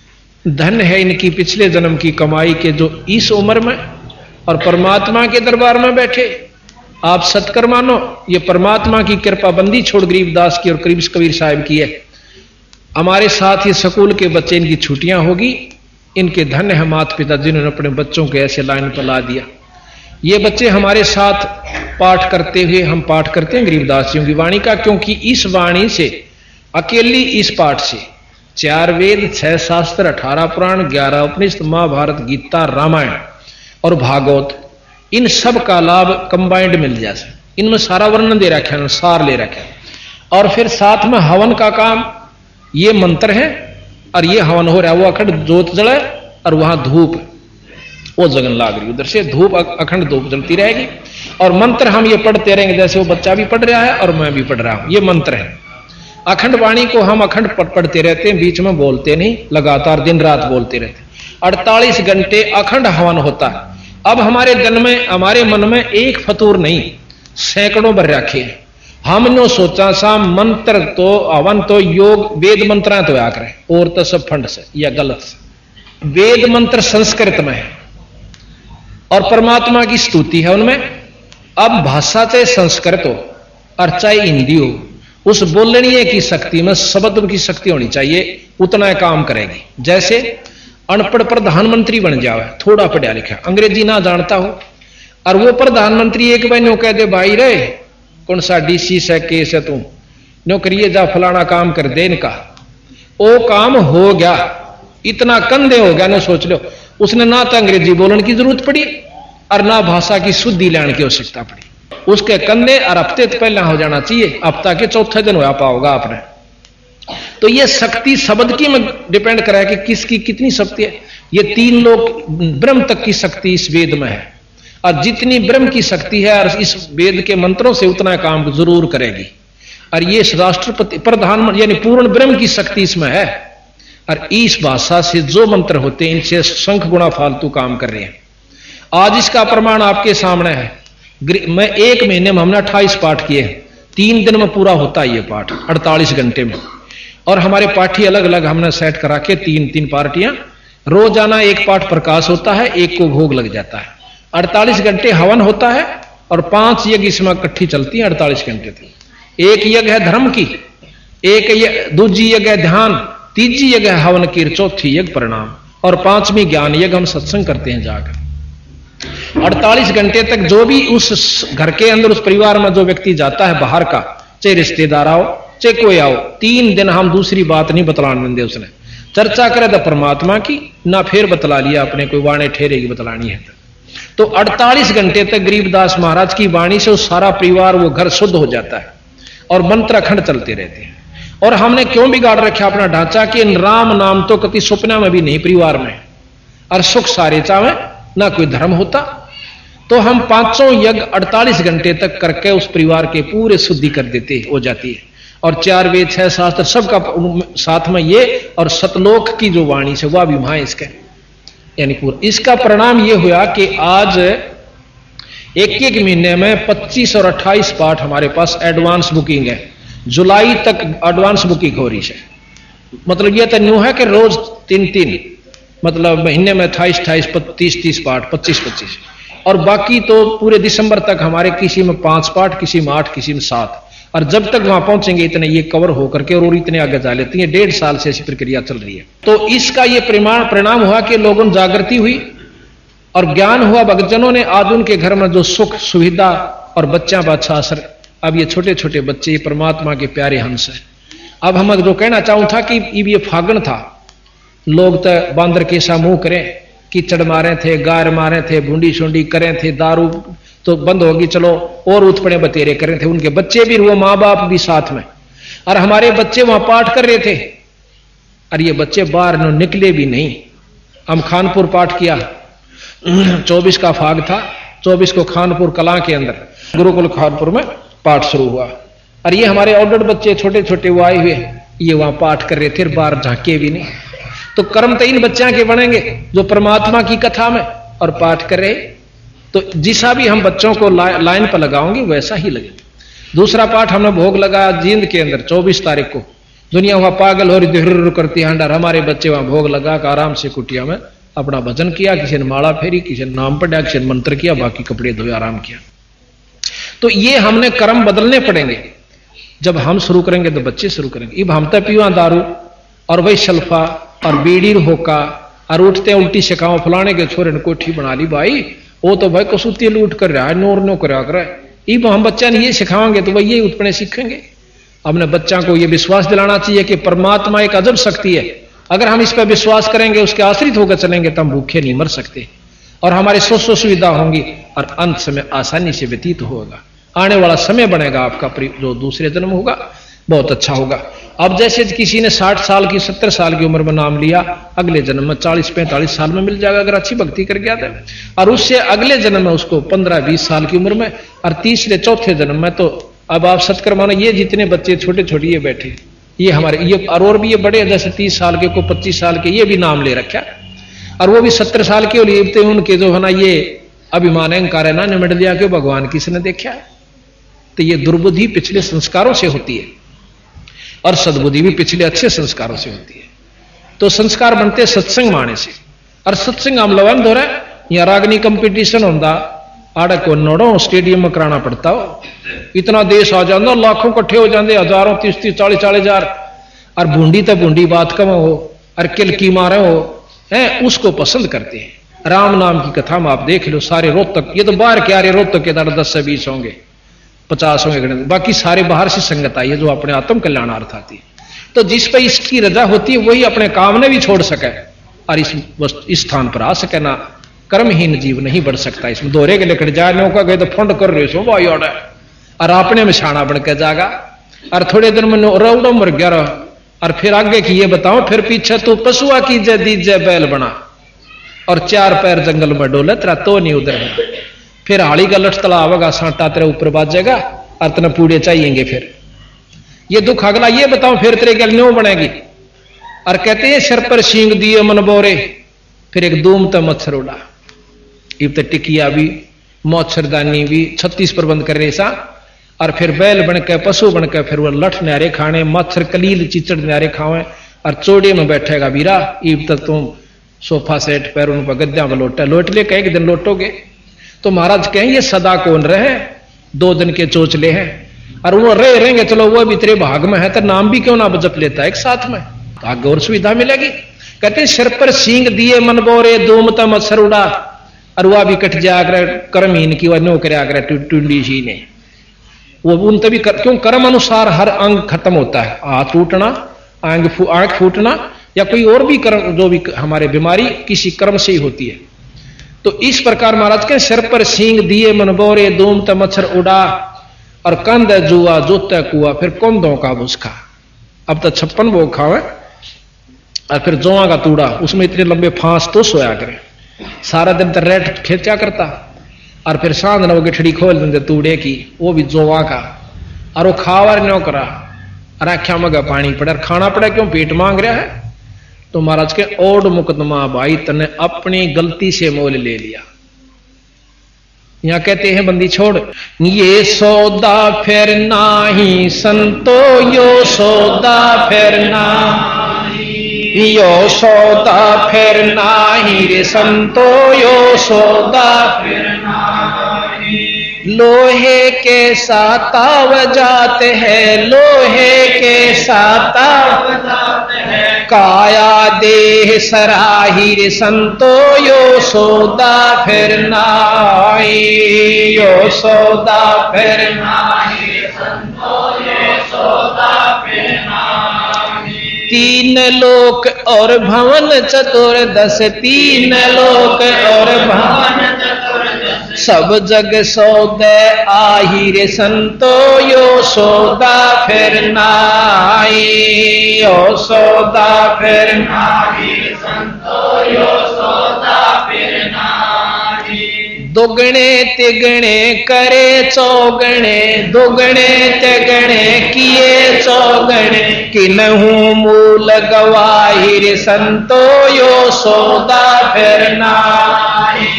धन है इनकी पिछले जन्म की कमाई के जो इस उम्र में और परमात्मा के दरबार में बैठे। आप सत्कर मानो, ये परमात्मा की कृपा बंदी छोड़ गरीबदास की और करीब कबीर साहिब की है। हमारे साथ ही स्कूल के बच्चे, इनकी छुट्टियां होगी, इनके धन्य है माता पिता जिन्होंने अपने बच्चों को ऐसे लाइन पर ला दिया। ये बच्चे हमारे साथ पाठ करते हुए, हम पाठ करते हैं गरीबदासियों की वाणी का, क्योंकि इस वाणी से, अकेली इस पाठ से चार वेद, छह शास्त्र, अठारह पुराण, ग्यारह उपनिषद, महाभारत, गीता, रामायण और भागवत, इन सब का लाभ कंबाइंड मिल जाए। इनमें सारा वर्णन दे रखा है, सार ले रखा है। और फिर साथ में हवन का काम, ये मंत्र है और ये हवन हो रहा है। वो अखंड जोत जले और वहां धूप वो जगन लाग रही, उधर से धूप अखंड धूप जलती रहेगी। और मंत्र हम ये पढ़ते रहेंगे, जैसे वो बच्चा भी पढ़ रहा है और मैं भी पढ़ रहा हूं। ये मंत्र है। अखंड वाणी को हम अखंड पढ़ते रहते हैं, बीच में बोलते नहीं, लगातार दिन रात बोलते रहते हैं। अड़तालीस घंटे अखंड हवन होता है। अब हमारे दिन में, हमारे मन में एक फतूर नहीं, सैकड़ों बर रखे हैं। हमने सोचा सा मंत्र तो हवन तो योग वेद मंत्र तो या करें, और तो सब फंड से या गलत से। वेद मंत्र संस्कृत में है और परमात्मा की स्तुति है उनमें। अब भाषा चाहे संस्कृत हो और चाहे हिंदी हो, उस बोलने की शक्ति में शब्द की शक्ति होनी चाहिए, उतना काम करेगी। जैसे अनपढ़ प्रधानमंत्री बन जावे, थोड़ा पढ़ा लिखा, अंग्रेजी ना जानता हो, और वो प्रधानमंत्री एक बार नो कह दे, भाई रे कौन सा डीसी से केस है, तू नो करिए जा फलाना काम कर दे इनका, वो काम हो गया। इतना कंधे हो गया, ना सोच लो, उसने ना तो अंग्रेजी बोलने की जरूरत पड़ी और ना भाषा की शुद्धि लेने की आवश्यकता पड़ी। उसके कंधे और हफ्ते तो पहले हो जाना चाहिए, हफ्ता के चौथे दिन हो पाओगा आपने। तो ये शक्ति शब्द की में डिपेंड करा है कि किसकी कितनी शक्ति है। ये तीन लोग ब्रह्म तक की शक्ति इस वेद में है, और जितनी ब्रह्म की शक्ति है और इस वेद के मंत्रों से उतना काम जरूर करेगी। और ये राष्ट्रपति प्रधानमंत्री यानी पूर्ण ब्रह्म की शक्ति इसमें है, और इस भाषा से जो मंत्र होते हैं इनसे शंख गुणा फालतू काम कर रहे हैं। आज इसका प्रमाण आपके सामने है। मैं एक महीने में हमने अट्ठाईस पाठ किए, तीन दिन में पूरा होता है ये पाठ, अड़तालीस घंटे में। और हमारे पाठी अलग अलग हमने सेट करा के तीन तीन पार्टियां, रोजाना एक पाठ प्रकाश होता है, एक को भोग लग जाता है। अड़तालीस घंटे हवन होता है और पांच यज्ञ इसमें इकट्ठी चलती है अड़तालीस घंटे तक। एक यज्ञ है धर्म की, एक दूजी यज्ञ है ध्यान, तीजी यज्ञ है हवन की, चौथी यज्ञ परिणाम, और पांचवी ज्ञान यज्ञ हम सत्संग करते हैं जाकर। अड़तालीस घंटे तक जो भी उस घर के अंदर, उस परिवार में जो व्यक्ति जाता है बाहर का, चाहे रिश्तेदार आओ चाहे कोई आओ, तीन दिन हम दूसरी बात नहीं बतलाने देंगे। उसने चर्चा करे तो परमात्मा की, ना फिर बतला लिया अपने कोई वाणी ठहरेगी बतलानी है। तो अड़तालीस घंटे तक गरीबदास महाराज की वाणी से वो सारा परिवार, वो घर शुद्ध हो जाता है और मंत्र अखंड चलते रहते हैं। और हमने क्यों बिगाड़ रखा अपना ढांचा कि राम नाम तो कति सपना में भी नहीं परिवार में, और सुख सारे चावे, ना कोई धर्म होता। तो हम पांचों यज्ञ अड़तालीस घंटे तक करके उस परिवार के पूरे शुद्धि कर देते हो जाती है। और चार वेद छह शास्त्र सबका साथ में ये, और सतलोक की जो वाणी से वह भी वहां इसके यानी पूरा। इसका परिणाम ये हुआ कि आज एक एक महीने में पच्चीस और अट्ठाईस पाठ हमारे पास एडवांस बुकिंग है। जुलाई तक एडवांस बुकिंग हो रही है। मतलब यह तो न्यू है कि रोज तीन तीन, मतलब महीने में अट्ठाईस अट्ठाईस तीस तीस पाठ, पच्चीस पच्चीस, और बाकी तो पूरे दिसंबर तक हमारे किसी में पांच पाठ, किसी में आठ, किसी में सात। और जब तक वहां पहुंचेंगे इतने ये कवर होकर के और इतने आगे जा लेती है। डेढ़ साल से ऐसी प्रक्रिया चल रही है। तो इसका ये परिमाण परिणाम हुआ कि लोगों में जागृति हुई और ज्ञान हुआ भक्तजनों ने। आज उनके घर में जो सुख सुविधा और बच्चा बादशाह असर, अब ये छोटे छोटे बच्चे ये परमात्मा के प्यारे हंस है। अब हम जो कहना चाहूं था कि ये फागण था, लोग तो बांदर के सा मुंह करें, कीचड़ मारे थे, गार मारे थे, बूंदी शूंडी करें थे, दारू तो बंद होगी, चलो और उत्पड़े बतेरे करें थे। उनके बच्चे भी, वो माँ बाप भी साथ में, और हमारे बच्चे वहां पाठ कर रहे थे और ये बच्चे बाहर निकले भी नहीं। हम खानपुर पाठ किया, चौबीस का फाग था, चौबीस को खानपुर कला के अंदर गुरुकुल खानपुर में पाठ शुरू हुआ। और ये हमारे ऑर्डर बच्चे छोटे छोटे वो आए हुए, ये वहां पाठ कर रहे थे, बाहर झांके भी नहीं। तो कर्म तो इन बच्चों के बनेंगे जो परमात्मा की कथा में और पाठ कर रहे। तो जिसा भी हम बच्चों को ला, लाइन पर लगाओगे वैसा ही लगे। दूसरा पाठ हमने भोग लगाया जींद के अंदर चौबीस तारीख को, दुनिया वहां पागल हो रही धुर करती हंडर, हमारे बच्चे वहां भोग लगा कर आराम से कुटिया में अपना भजन किया, किसी ने माला फेरी, किसी ने नाम पढ़ा, किसी ने मंत्र किया, बाकी कपड़े धोए आराम किया। तो ये हमने कर्म बदलने पड़ेंगे। जब हम शुरू करेंगे तो बच्चे शुरू करेंगे। इब हम तो पीवा दारू और वही शल्फा और बीड़ी होका और उठते उल्टी सिखाओ फलाने के छोरे ने कोठी बना ली भाई, वो तो भाई कसूती लूट कर रहा है, नोर नो कर रहा है। इब हम बच्चा ने ये सिखाएंगे तो वही यही उत्पन्न सीखेंगे। अपने बच्चा को ये विश्वास दिलाना चाहिए कि परमात्मा एक अजब शक्ति है, अगर हम इस पर विश्वास करेंगे, उसके आश्रित होकर चलेंगे तो हम भूखे नहीं मर सकते और हमारे सौ सौ सुविधा होंगी और अंत समय आसानी से व्यतीत होगा। आने वाला समय बनेगा आपका जो दूसरे जन्म होगा बहुत अच्छा होगा। अब जैसे किसी ने साठ साल की सत्तर साल की उम्र में नाम लिया, अगले जन्म में चालीस पैंतालीस साल में मिल जाएगा अगर अच्छी भक्ति कर गया था, और उससे अगले जन्म में उसको पंद्रह बीस साल की उम्र में, और तीसरे चौथे जन्म में तो अब आप सत्कर्मा ये जितने बच्चे छोटे छोटे ये बैठे ये हमारे ये और, और भी ये बड़े जैसे तीस साल के को पच्चीस साल के ये भी नाम ले रखा, और वो भी सत्तर साल के लिए उनके जो है ना ये अभिमान अहंकार है ना निमट लिया कि भगवान किसने देखा। तो ये दुर्बुद्धि पिछले संस्कारों से होती है और सद्बुद्धि भी पिछले अच्छे संस्कारों से होती है। तो संस्कार बनते सत्संग माने से, और सत्संग हम लवंद हो रहा है या रागनी कंपटीशन होता आड़े को नोड़ो स्टेडियम में कराना पड़ता हो, इतना देश आ जाता लाखों इकट्ठे हो जाते हजारों तीस तीस चालीस चालीस हजार, और बूंदी तो बूंदी बात कम हो और किलकी मारे हो है उसको पसंद करते हैं। राम नाम की कथा में आप देख लो सारे रोहतक, ये तो बाहर के आ रहे रोहतक के दार दस से बीस होंगे पचास होंगे, बाकी सारे बाहर से संगत आई है जो अपने आत्म कल्याणार्थ आती है। तो जिस पर इसकी रजा होती है वही अपने काम ने भी छोड़ सके और इस इस स्थान पर आ सके ना। कर्महीन जीव नहीं बढ़ सकता, इसमें दोहरे के लेकर जाए नौका गए तो फंड कर रहे सो भाई और अपने में छाना बन के जागा, और थोड़े दिन में रौड़ो मर गया रहो, और फिर आगे की ये बताओ फिर पीछे तो पशुआ की जय दीजय बैल बना और चार पैर जंगल में डोले तेरा तो नहीं उधर है, फिर हाड़ी का लठ तला आवेगा सांटा तेरे ऊपर बाजेगा और तेने पूड़े चाहिएंगे, फिर ये दुख अगला ये बताओ फिर तेरे गल न्यों बनेगी। और कहते हैं सिर पर सींग दिए मन बोरे, फिर एक दूम तो मच्छर उड़ा, इब तो टिकिया भी मच्छरदानी भी छत्तीस प्रबंध कर रहे सा, और फिर बैल बन के पशु बन के फिर वो लठ न्यारे खाने मच्छर कलील चिचड़ न्यारे खावे और चोड़े में बैठेगा वीरा, इब तक तुम सोफा सेट पैर उन पर गद्दा में लोटा लोट ले कई दिन लोटोगे। तो महाराज कहें ये सदा कौन रहे, दो दिन के चोचले हैं और वो रहे रहेंगे, चलो वो भी तेरे भाग में है तो नाम भी क्यों ना बजप लेता है एक साथ में, तो आगे और सुविधा मिलेगी। कहते हैं सिर पर सींग दिए मन बोरे दूम त मच्छर उड़ा, और वह भी कट जाकर कर्महीन की वह नो करे आकर टूंडी सी ने वो उन तभी कर, क्यों कर्म अनुसार हर अंग खत्म होता है, हाथ टूटना आंख फू, आंख फूटना या कोई और भी कर्म जो भी हमारे बीमारी किसी कर्म से ही होती है। तो इस प्रकार महाराज के सिर पर सींग दिए मन बोरे दूम त मच्छर उड़ा, और कंद जुआ जोता कुआ फिर कौंदों का भुसखा। अब तो छप्पन वो खावे और फिर जोआ का तूड़ा, उसमें इतने लंबे फांस तो सोया करे, सारा दिन तो रेट खेचा करता, और फिर सांझ न गिठड़ी खोल देंगे तूड़े की वो भी जोआ का, और वो खावर न्यो करा और आख्या मगा पानी पड़े खाना पड़े क्यों पेट मांग रहा है। तो महाराज के ओड मुकदमा भाई तने अपनी गलती से मोल ले लिया। यहां कहते हैं बंदी छोड़ ये सौदा फिर नाही संतो यो सौदा फिर नाही, यो सौदा फिर नाही रे संतो यो सौदा फिर नाही। लोहे के साता वजाते हैं लोहे के साता वजाते हैं, काया देह सराही रे संतो यो सौदा फिर नाही, यो सौदा फिर नाही रे संतो यो सौदा फिर नाही। तीन लोक और भवन चतुर्दश, तीन लोक और भवन चतुर्दश, सब जग सौदे आही रे संतो यो सौदा फिर नाही, यो सौदा फिर नाही संतो यो सौदा फिर नाही। दुगणे तिगणे करे चौगणे, दुगणे तिगणे किए चौगणे, किन्हू मूल गवाही रे संतो यो सौदा फिर नाही,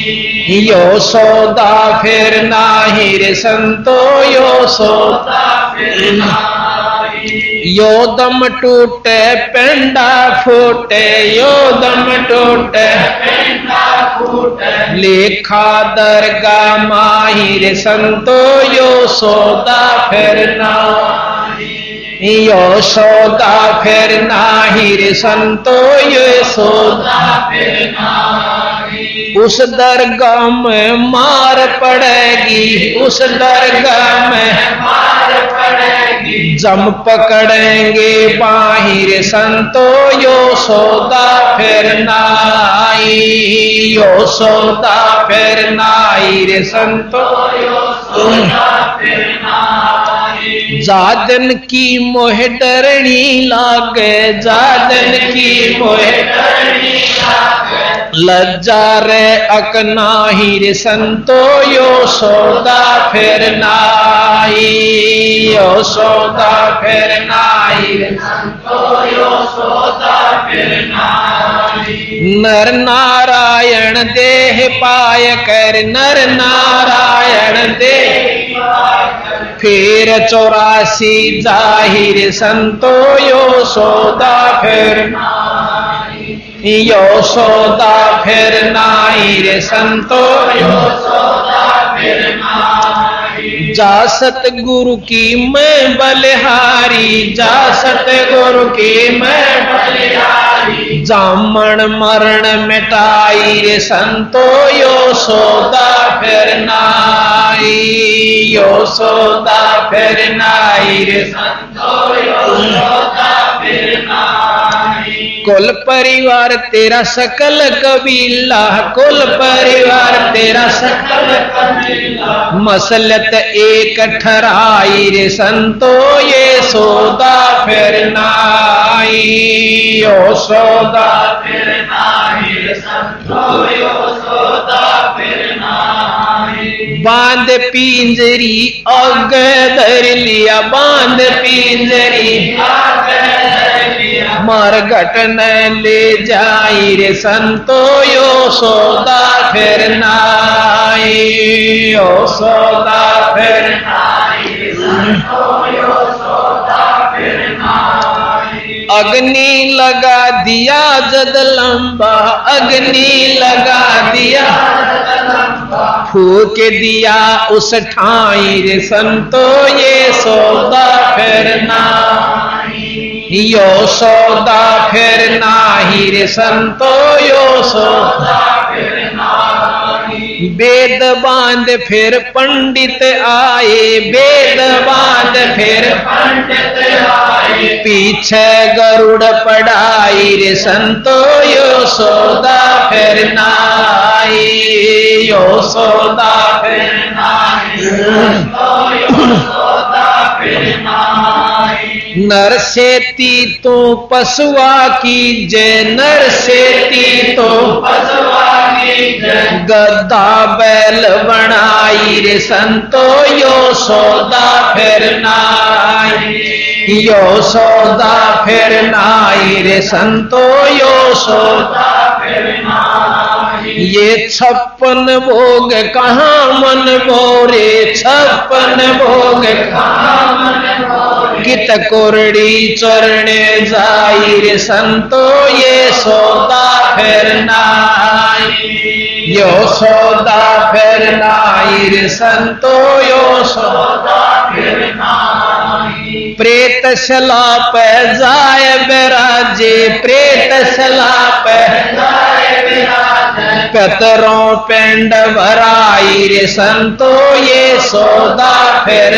यो सौदा फिर नाही रे संतो यो सौदा फिर नाही। यो दम टूटे पेंडा फूटे यो दम टूटे पेंडा फूटे लेखा दरगा माही रे संतो यो सौदा फिर नाही। यो सौदा फिर नाही रे संतो यो सौदा फिर नाही। उस दरगाह में मार पड़ेगी उस दरगाह में मार पड़ेगी जम पकड़ेंगे बाहिर संतो यो सौदा फिर नाई। यो सौदा फिर नाई रे संतो यो सौदा फिर नाई। जादन की मोह डरनी लागे जादन की मोह डरनी लागे लज्जा रे अकनाही रे संतो यो सौदा फिर नाई। यो सौदा फिर नाई रे संतो यो सौदा फिर नाई। नर नारायण देह पाय कर नर नारायण देह फिर चौरासी जाहिर संतो यो सौदा फिर नाई। यो सौदा फिर नाई रे संतो यो सौदा फिर नाई। जा सतगुरु की मैं बलिहारी जा सतगुरु की मैं बलिहारी जामन मरण मिटाई रे संतो यो सौदा फिर नाई। यो सौदा फिर नाई रे संतो यो सौदा फिर नाई। कुल परिवार तेरा सकल कबीला कुल परिवार तेरा सकल कबीला मसलत एक ठहराई रे संतो ये सौदा फिर नाई। यो सौदा फिर नाई रे संतो यो सौदा फिर नाई। बांध पिंजरी अग धर लिया बांध पिंजरी अग धर लिया मार घटन ले जाई रे संतो यो सौदा फिर नाई। यो सौदा फिर नाई रे संतो यो सौदा फिर नाई। अग्नि लगा दिया जद लंबा अग्नि लगा दिया फूक दिया उस ठाई रे संतो ये सौदा फिर नाई। यो सौदा फिर नाही रे संतो यो सौदा फिर नाई। वेद बांध फिर पंडित आए वेद बांध फिर पंडित आए पीछे गरुड़ पढ़ाई रे संतो यो सौदा फिर नाई। यो सौदा फिर नाई यो सौदा फिर नाई। नर सेती तो पशुआ की जय नर सेती तो पशुआ की जय गद्दा बैल बनाई रे संतो यो सौदा फिर नाई। यो सौदा फिर नाई रे संतो यो सौदा फिर नाई। ये छप्पन भोग कहाँ मन बोरे छप्पन भोग कहाँ मन बोरे कित कोरड़ी चरणे जाई रे संतो ये सौदा फिर नाई। यो सौदा फिर नाई रे संतो यो सौदा फिर नाई। प्रेत शला पे जाय बिराजे प्रेत शला पे जाय बिराजे पितरों पिंड भराई रे संतो ये सौदा फिर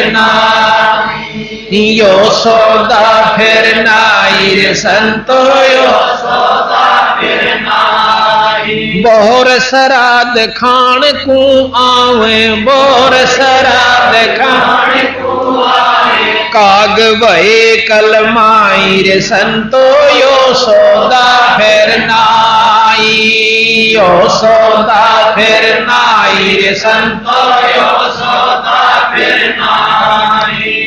नाई। यो सौदा फिर नाई रे संतो यो सौदा फिर नाई। बोर सराद खान को आवे बोर सराद खान को आवे काग भये कलमाई रे संतो यो सौदा फिर नाई। यो सौदा फिर नाई रे संतो यो सौदा फिर नाई।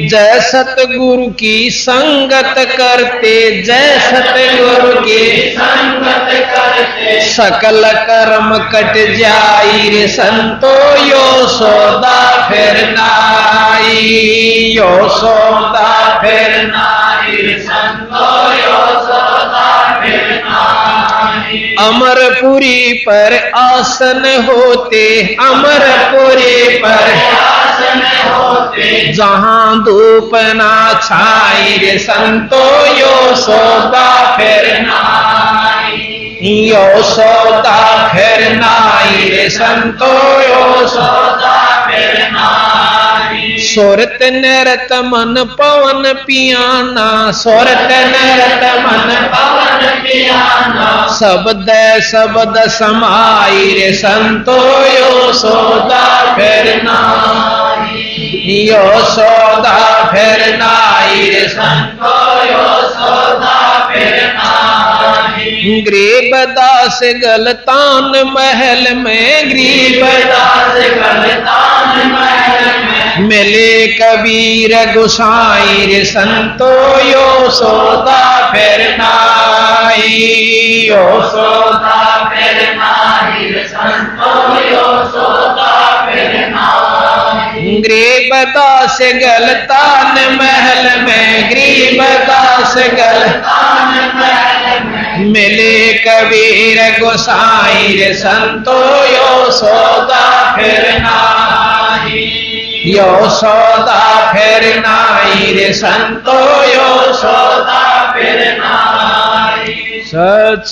जय सतगुरु की संगत करते, जय सतगुरु की संगत करते, सकल कर्म कट जाई रे संतो यो सौदा फिर नाई, यो सौदा फिर नाई रे संतो यो सौदा फिर नाई। अमरपुरी पर आसन होते, अमरपुरी पर आसन होते, जहां धूप ना छाई रे संतो यो सौदा फिर नाई, यो सौदा फिर नाई रे संतो यो सौदा फिर नाई। सोरत नरत मन पवन पियाना, सोरत नरत मन पवन पियाना, शब्द शब्द समाई रे संतो यो सौदा फिर नाई, यो सौदा फिर नाई रे संतो यो सौदा फिर नाई। गरीबदास गलतान महल में, गरीबदास गलतान महल में, मिले कबीर गुसाई रे संतो यो सौदा फिर नाई, यो सौदा फिर नाई रे संतो यो सौदा फिर नाई। गरीबदास गलतान महल में, गरीबदास गलतान महल में, मिले कबीर गोसाई रे संतो यो सौदा फिर नाई, यो सौदा फिर नाई रे संतो यो सौदा फिर नाई। सत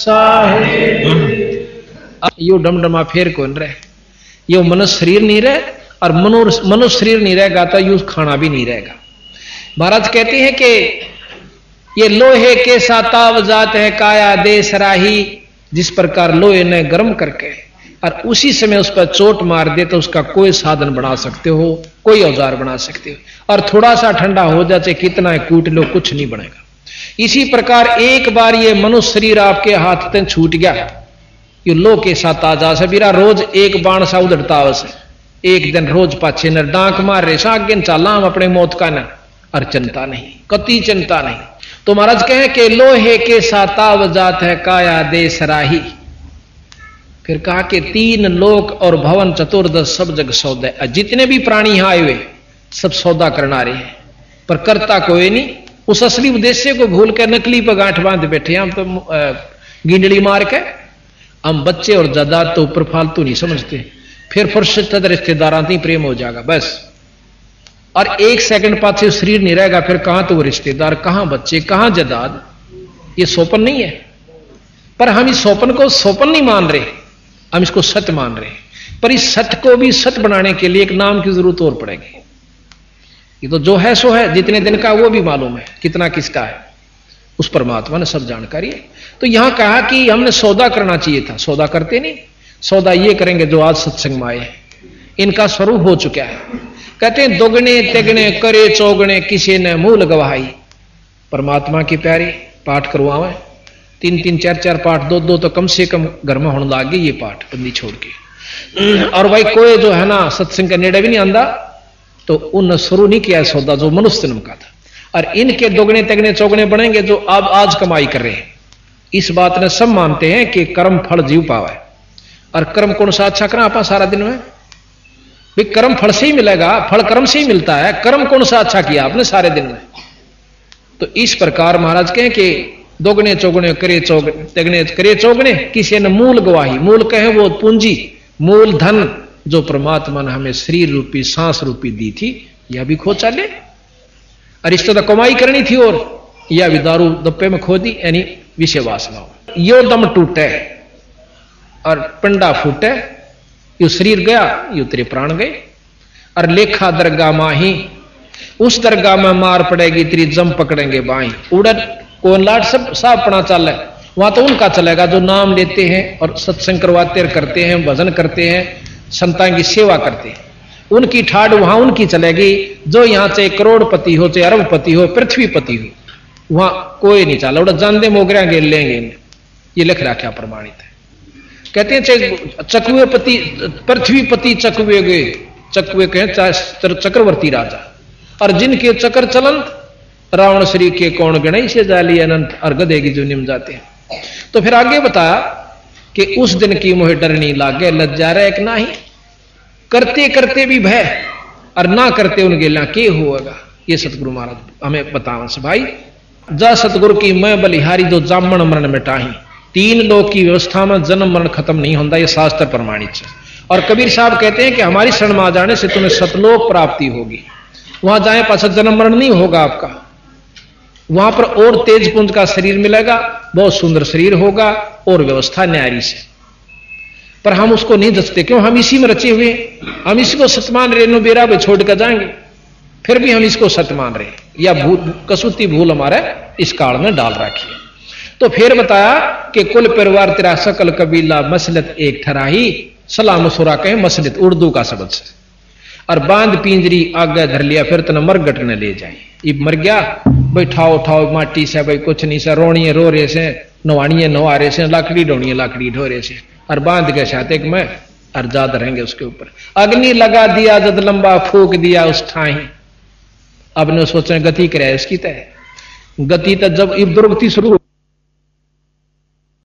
साहिब यो डमडमा फेर कौन रहे, यो मनुष्य शरीर नहीं रहे, और मनुष्य शरीर नहीं रहेगा तो यूं खाना भी नहीं रहेगा। महाराज कहते हैं कि ये लोहे के साताव जात है काया देश राही, जिस प्रकार लोहे ने गर्म करके और उसी समय उस पर चोट मार दे तो उसका कोई साधन बना सकते हो, कोई औजार बना सकते हो, और थोड़ा सा ठंडा हो जाए कितना है कूट लो कुछ नहीं बनेगा। इसी प्रकार एक बार ये मनुष्य शरीर आपके हाथ से छूट गया, ये लो के साथ आ जा सबीरा रोज एक बाण सा उधड़ता अवश्य, एक दिन रोज पाछे न डांक मार रहे सागन चाला हम अपने मौत का न, और चिंता नहीं, कति चिंता नहीं। तो महाराज कहें कि लोहे के साताव जात है काया देश राही। फिर कहा कि तीन लोक और भवन चतुर्दश सब जग सौदे, जितने भी प्राणी यहां आए हुए सब सौदा करना रहे हैं, पर करता कोई नहीं। उस असली उद्देश्य को भूल कर नकली पर गांठ बांध बैठे हम तो गिंडली मार के। हम बच्चे और जायदाद तो ऊपर फालतू नहीं समझते, फिर फुर्सत रिश्तेदारां ही प्रेम हो जाएगा बस, और एक सेकंड पाछे शरीर नहीं रहेगा, फिर कहां तो रिश्तेदार, कहां बच्चे, कहां जायदाद। ये सोपन नहीं है, पर हम इस सोपन को सोपन नहीं मान रहे, हम इसको सत्य मान रहे। पर इस सत्य को भी सत्य बनाने के लिए एक नाम की जरूरत और पड़ेगी। ये तो जो है सो है, जितने दिन का वो भी मालूम है, कितना किसका है उस परमात्मा ने सब जानकारी है। तो यहां कहा कि हमने सौदा करना चाहिए था, सौदा करते नहीं। सौदा ये करेंगे जो आज सत्संग में आए, इनका स्वरूप हो चुका है। कहते हैं दोगने तेगने करे चौगने किसी ने मूल गवाही। परमात्मा की प्यारी पाठ करवावे, तीन तीन चार चार पाठ, दो दो तो कम से कम घर में होने लग गए ये पाठ बंदी छोड़ के। और भाई कोई जो है ना सत्संग का नेड़े भी नहीं आंदा, तो उन शुरू नहीं किया सौदा जो मनुष्य जन्म का था। और इनके दोगने तेगने चौगने बनेंगे जो अब आज कमाई कर रहे हैं। इस बात ने सब मानते हैं कि कर्म फल जीव पावा है, और कर्म कौन सा अच्छा करा आपा सारा दिन में भी कर्म फल से ही मिलेगा, फल कर्म से ही मिलता है। कर्म कौन सा अच्छा किया आपने सारे दिन में। तो इस प्रकार महाराज कहें कि दोगने चौगने करे चौगने तेगने करे चौगने किसी ने मूल गवाही। मूल कहे वो पूंजी, मूल धन जो परमात्मा ने हमें शरीर रूपी सांस रूपी दी थी, यह भी खो चले। और इससे तो कमाई करनी थी, और यह भी दारू दप्पे में खो दी, यानी विषय वासना। यो दम टूटे और पिंडा फूटे, यू शरीर गया, यू तेरे प्राण गए। और लेखा दरगाह माही, उस दरगाह में मार पड़ेगी तेरी जम पकड़ेंगे बाई। उड़द कौन लाट सब साफ पड़ा चल है, वहां तो उनका चलेगा जो नाम लेते हैं और सत्संग करवाते करते हैं, भजन करते हैं, संतान की सेवा करते हैं। उनकी ठाड़ वहां उनकी चलेगी। जो यहां चाहे करोड़पति हो, चाहे अरबपति हो, पृथ्वीपति हो, वहां कोई नहीं चला। उड़ा जानदे मोगरा गेल लेंगे, ये लिख रखा प्रमाणित है। कहते हैं चाहे चकवे पति, पृथ्वीपति चकवे गए, चकवे कहें चाहे चक्रवर्ती राजा, और जिनके चक्कर चलन रावण श्री के कौन गणेश से जाली अनंत और गधे की जुनिम जाते हैं। तो फिर आगे बता कि उस दिन की मोहे डर नहीं लागे लज्जा रे एक ना ही करते करते भी भय और ना करते उनके ला के होगा। ये सतगुरु महाराज हमें बताओ से भाई जा सतगुरु की मैं बलिहारी जो जामन मरण मिटाही तीन लोग की व्यवस्था में जन्म मरण खत्म नहीं होता, ये शास्त्र प्रमाणित है। और कबीर साहब कहते हैं कि हमारी शरण में आ जाने से तुम्हें सतलोक प्राप्ति होगी, वहां जाए पाछा जन्म मरण नहीं होगा आपका, वहां पर और तेज पुंज का शरीर मिलेगा, बहुत सुंदर शरीर होगा और व्यवस्था न्यारी से। पर हम उसको नहीं जचते, क्यों? हम इसी में रचे हुए, हम इसको सतमान रेणु बेरा पे छोड़ कर जाएंगे, फिर भी हम इसको सत मान रहे या भूल कसूती भूल हमारे इस काल में डाल रखी है। तो फिर बताया कि कुल परिवार तेरा सकल कबीला मसलत एक ठराही, सलाम मसूरा कहे मसलत उर्दू का शब्द से, और बांध पिंजरी आगे धर लिया फिर तना मरगट ने ले जाए। ये मर गया बैठाओ उठाओ माटी से भाई कुछ नहीं से, रोणिए रो रहे से, नवाणिए नवा रहे से, लाकड़ी ढोणिए लाकड़ी ढो रहे से, और बांध के साथ एक में अर्जाद रहेंगे उसके ऊपर। अग्नि लगा दिया जद लंबा फूक दिया उस ठाई, अब ने सोचे गति करे इसकी तय गति तक जब दुर्गति शुरू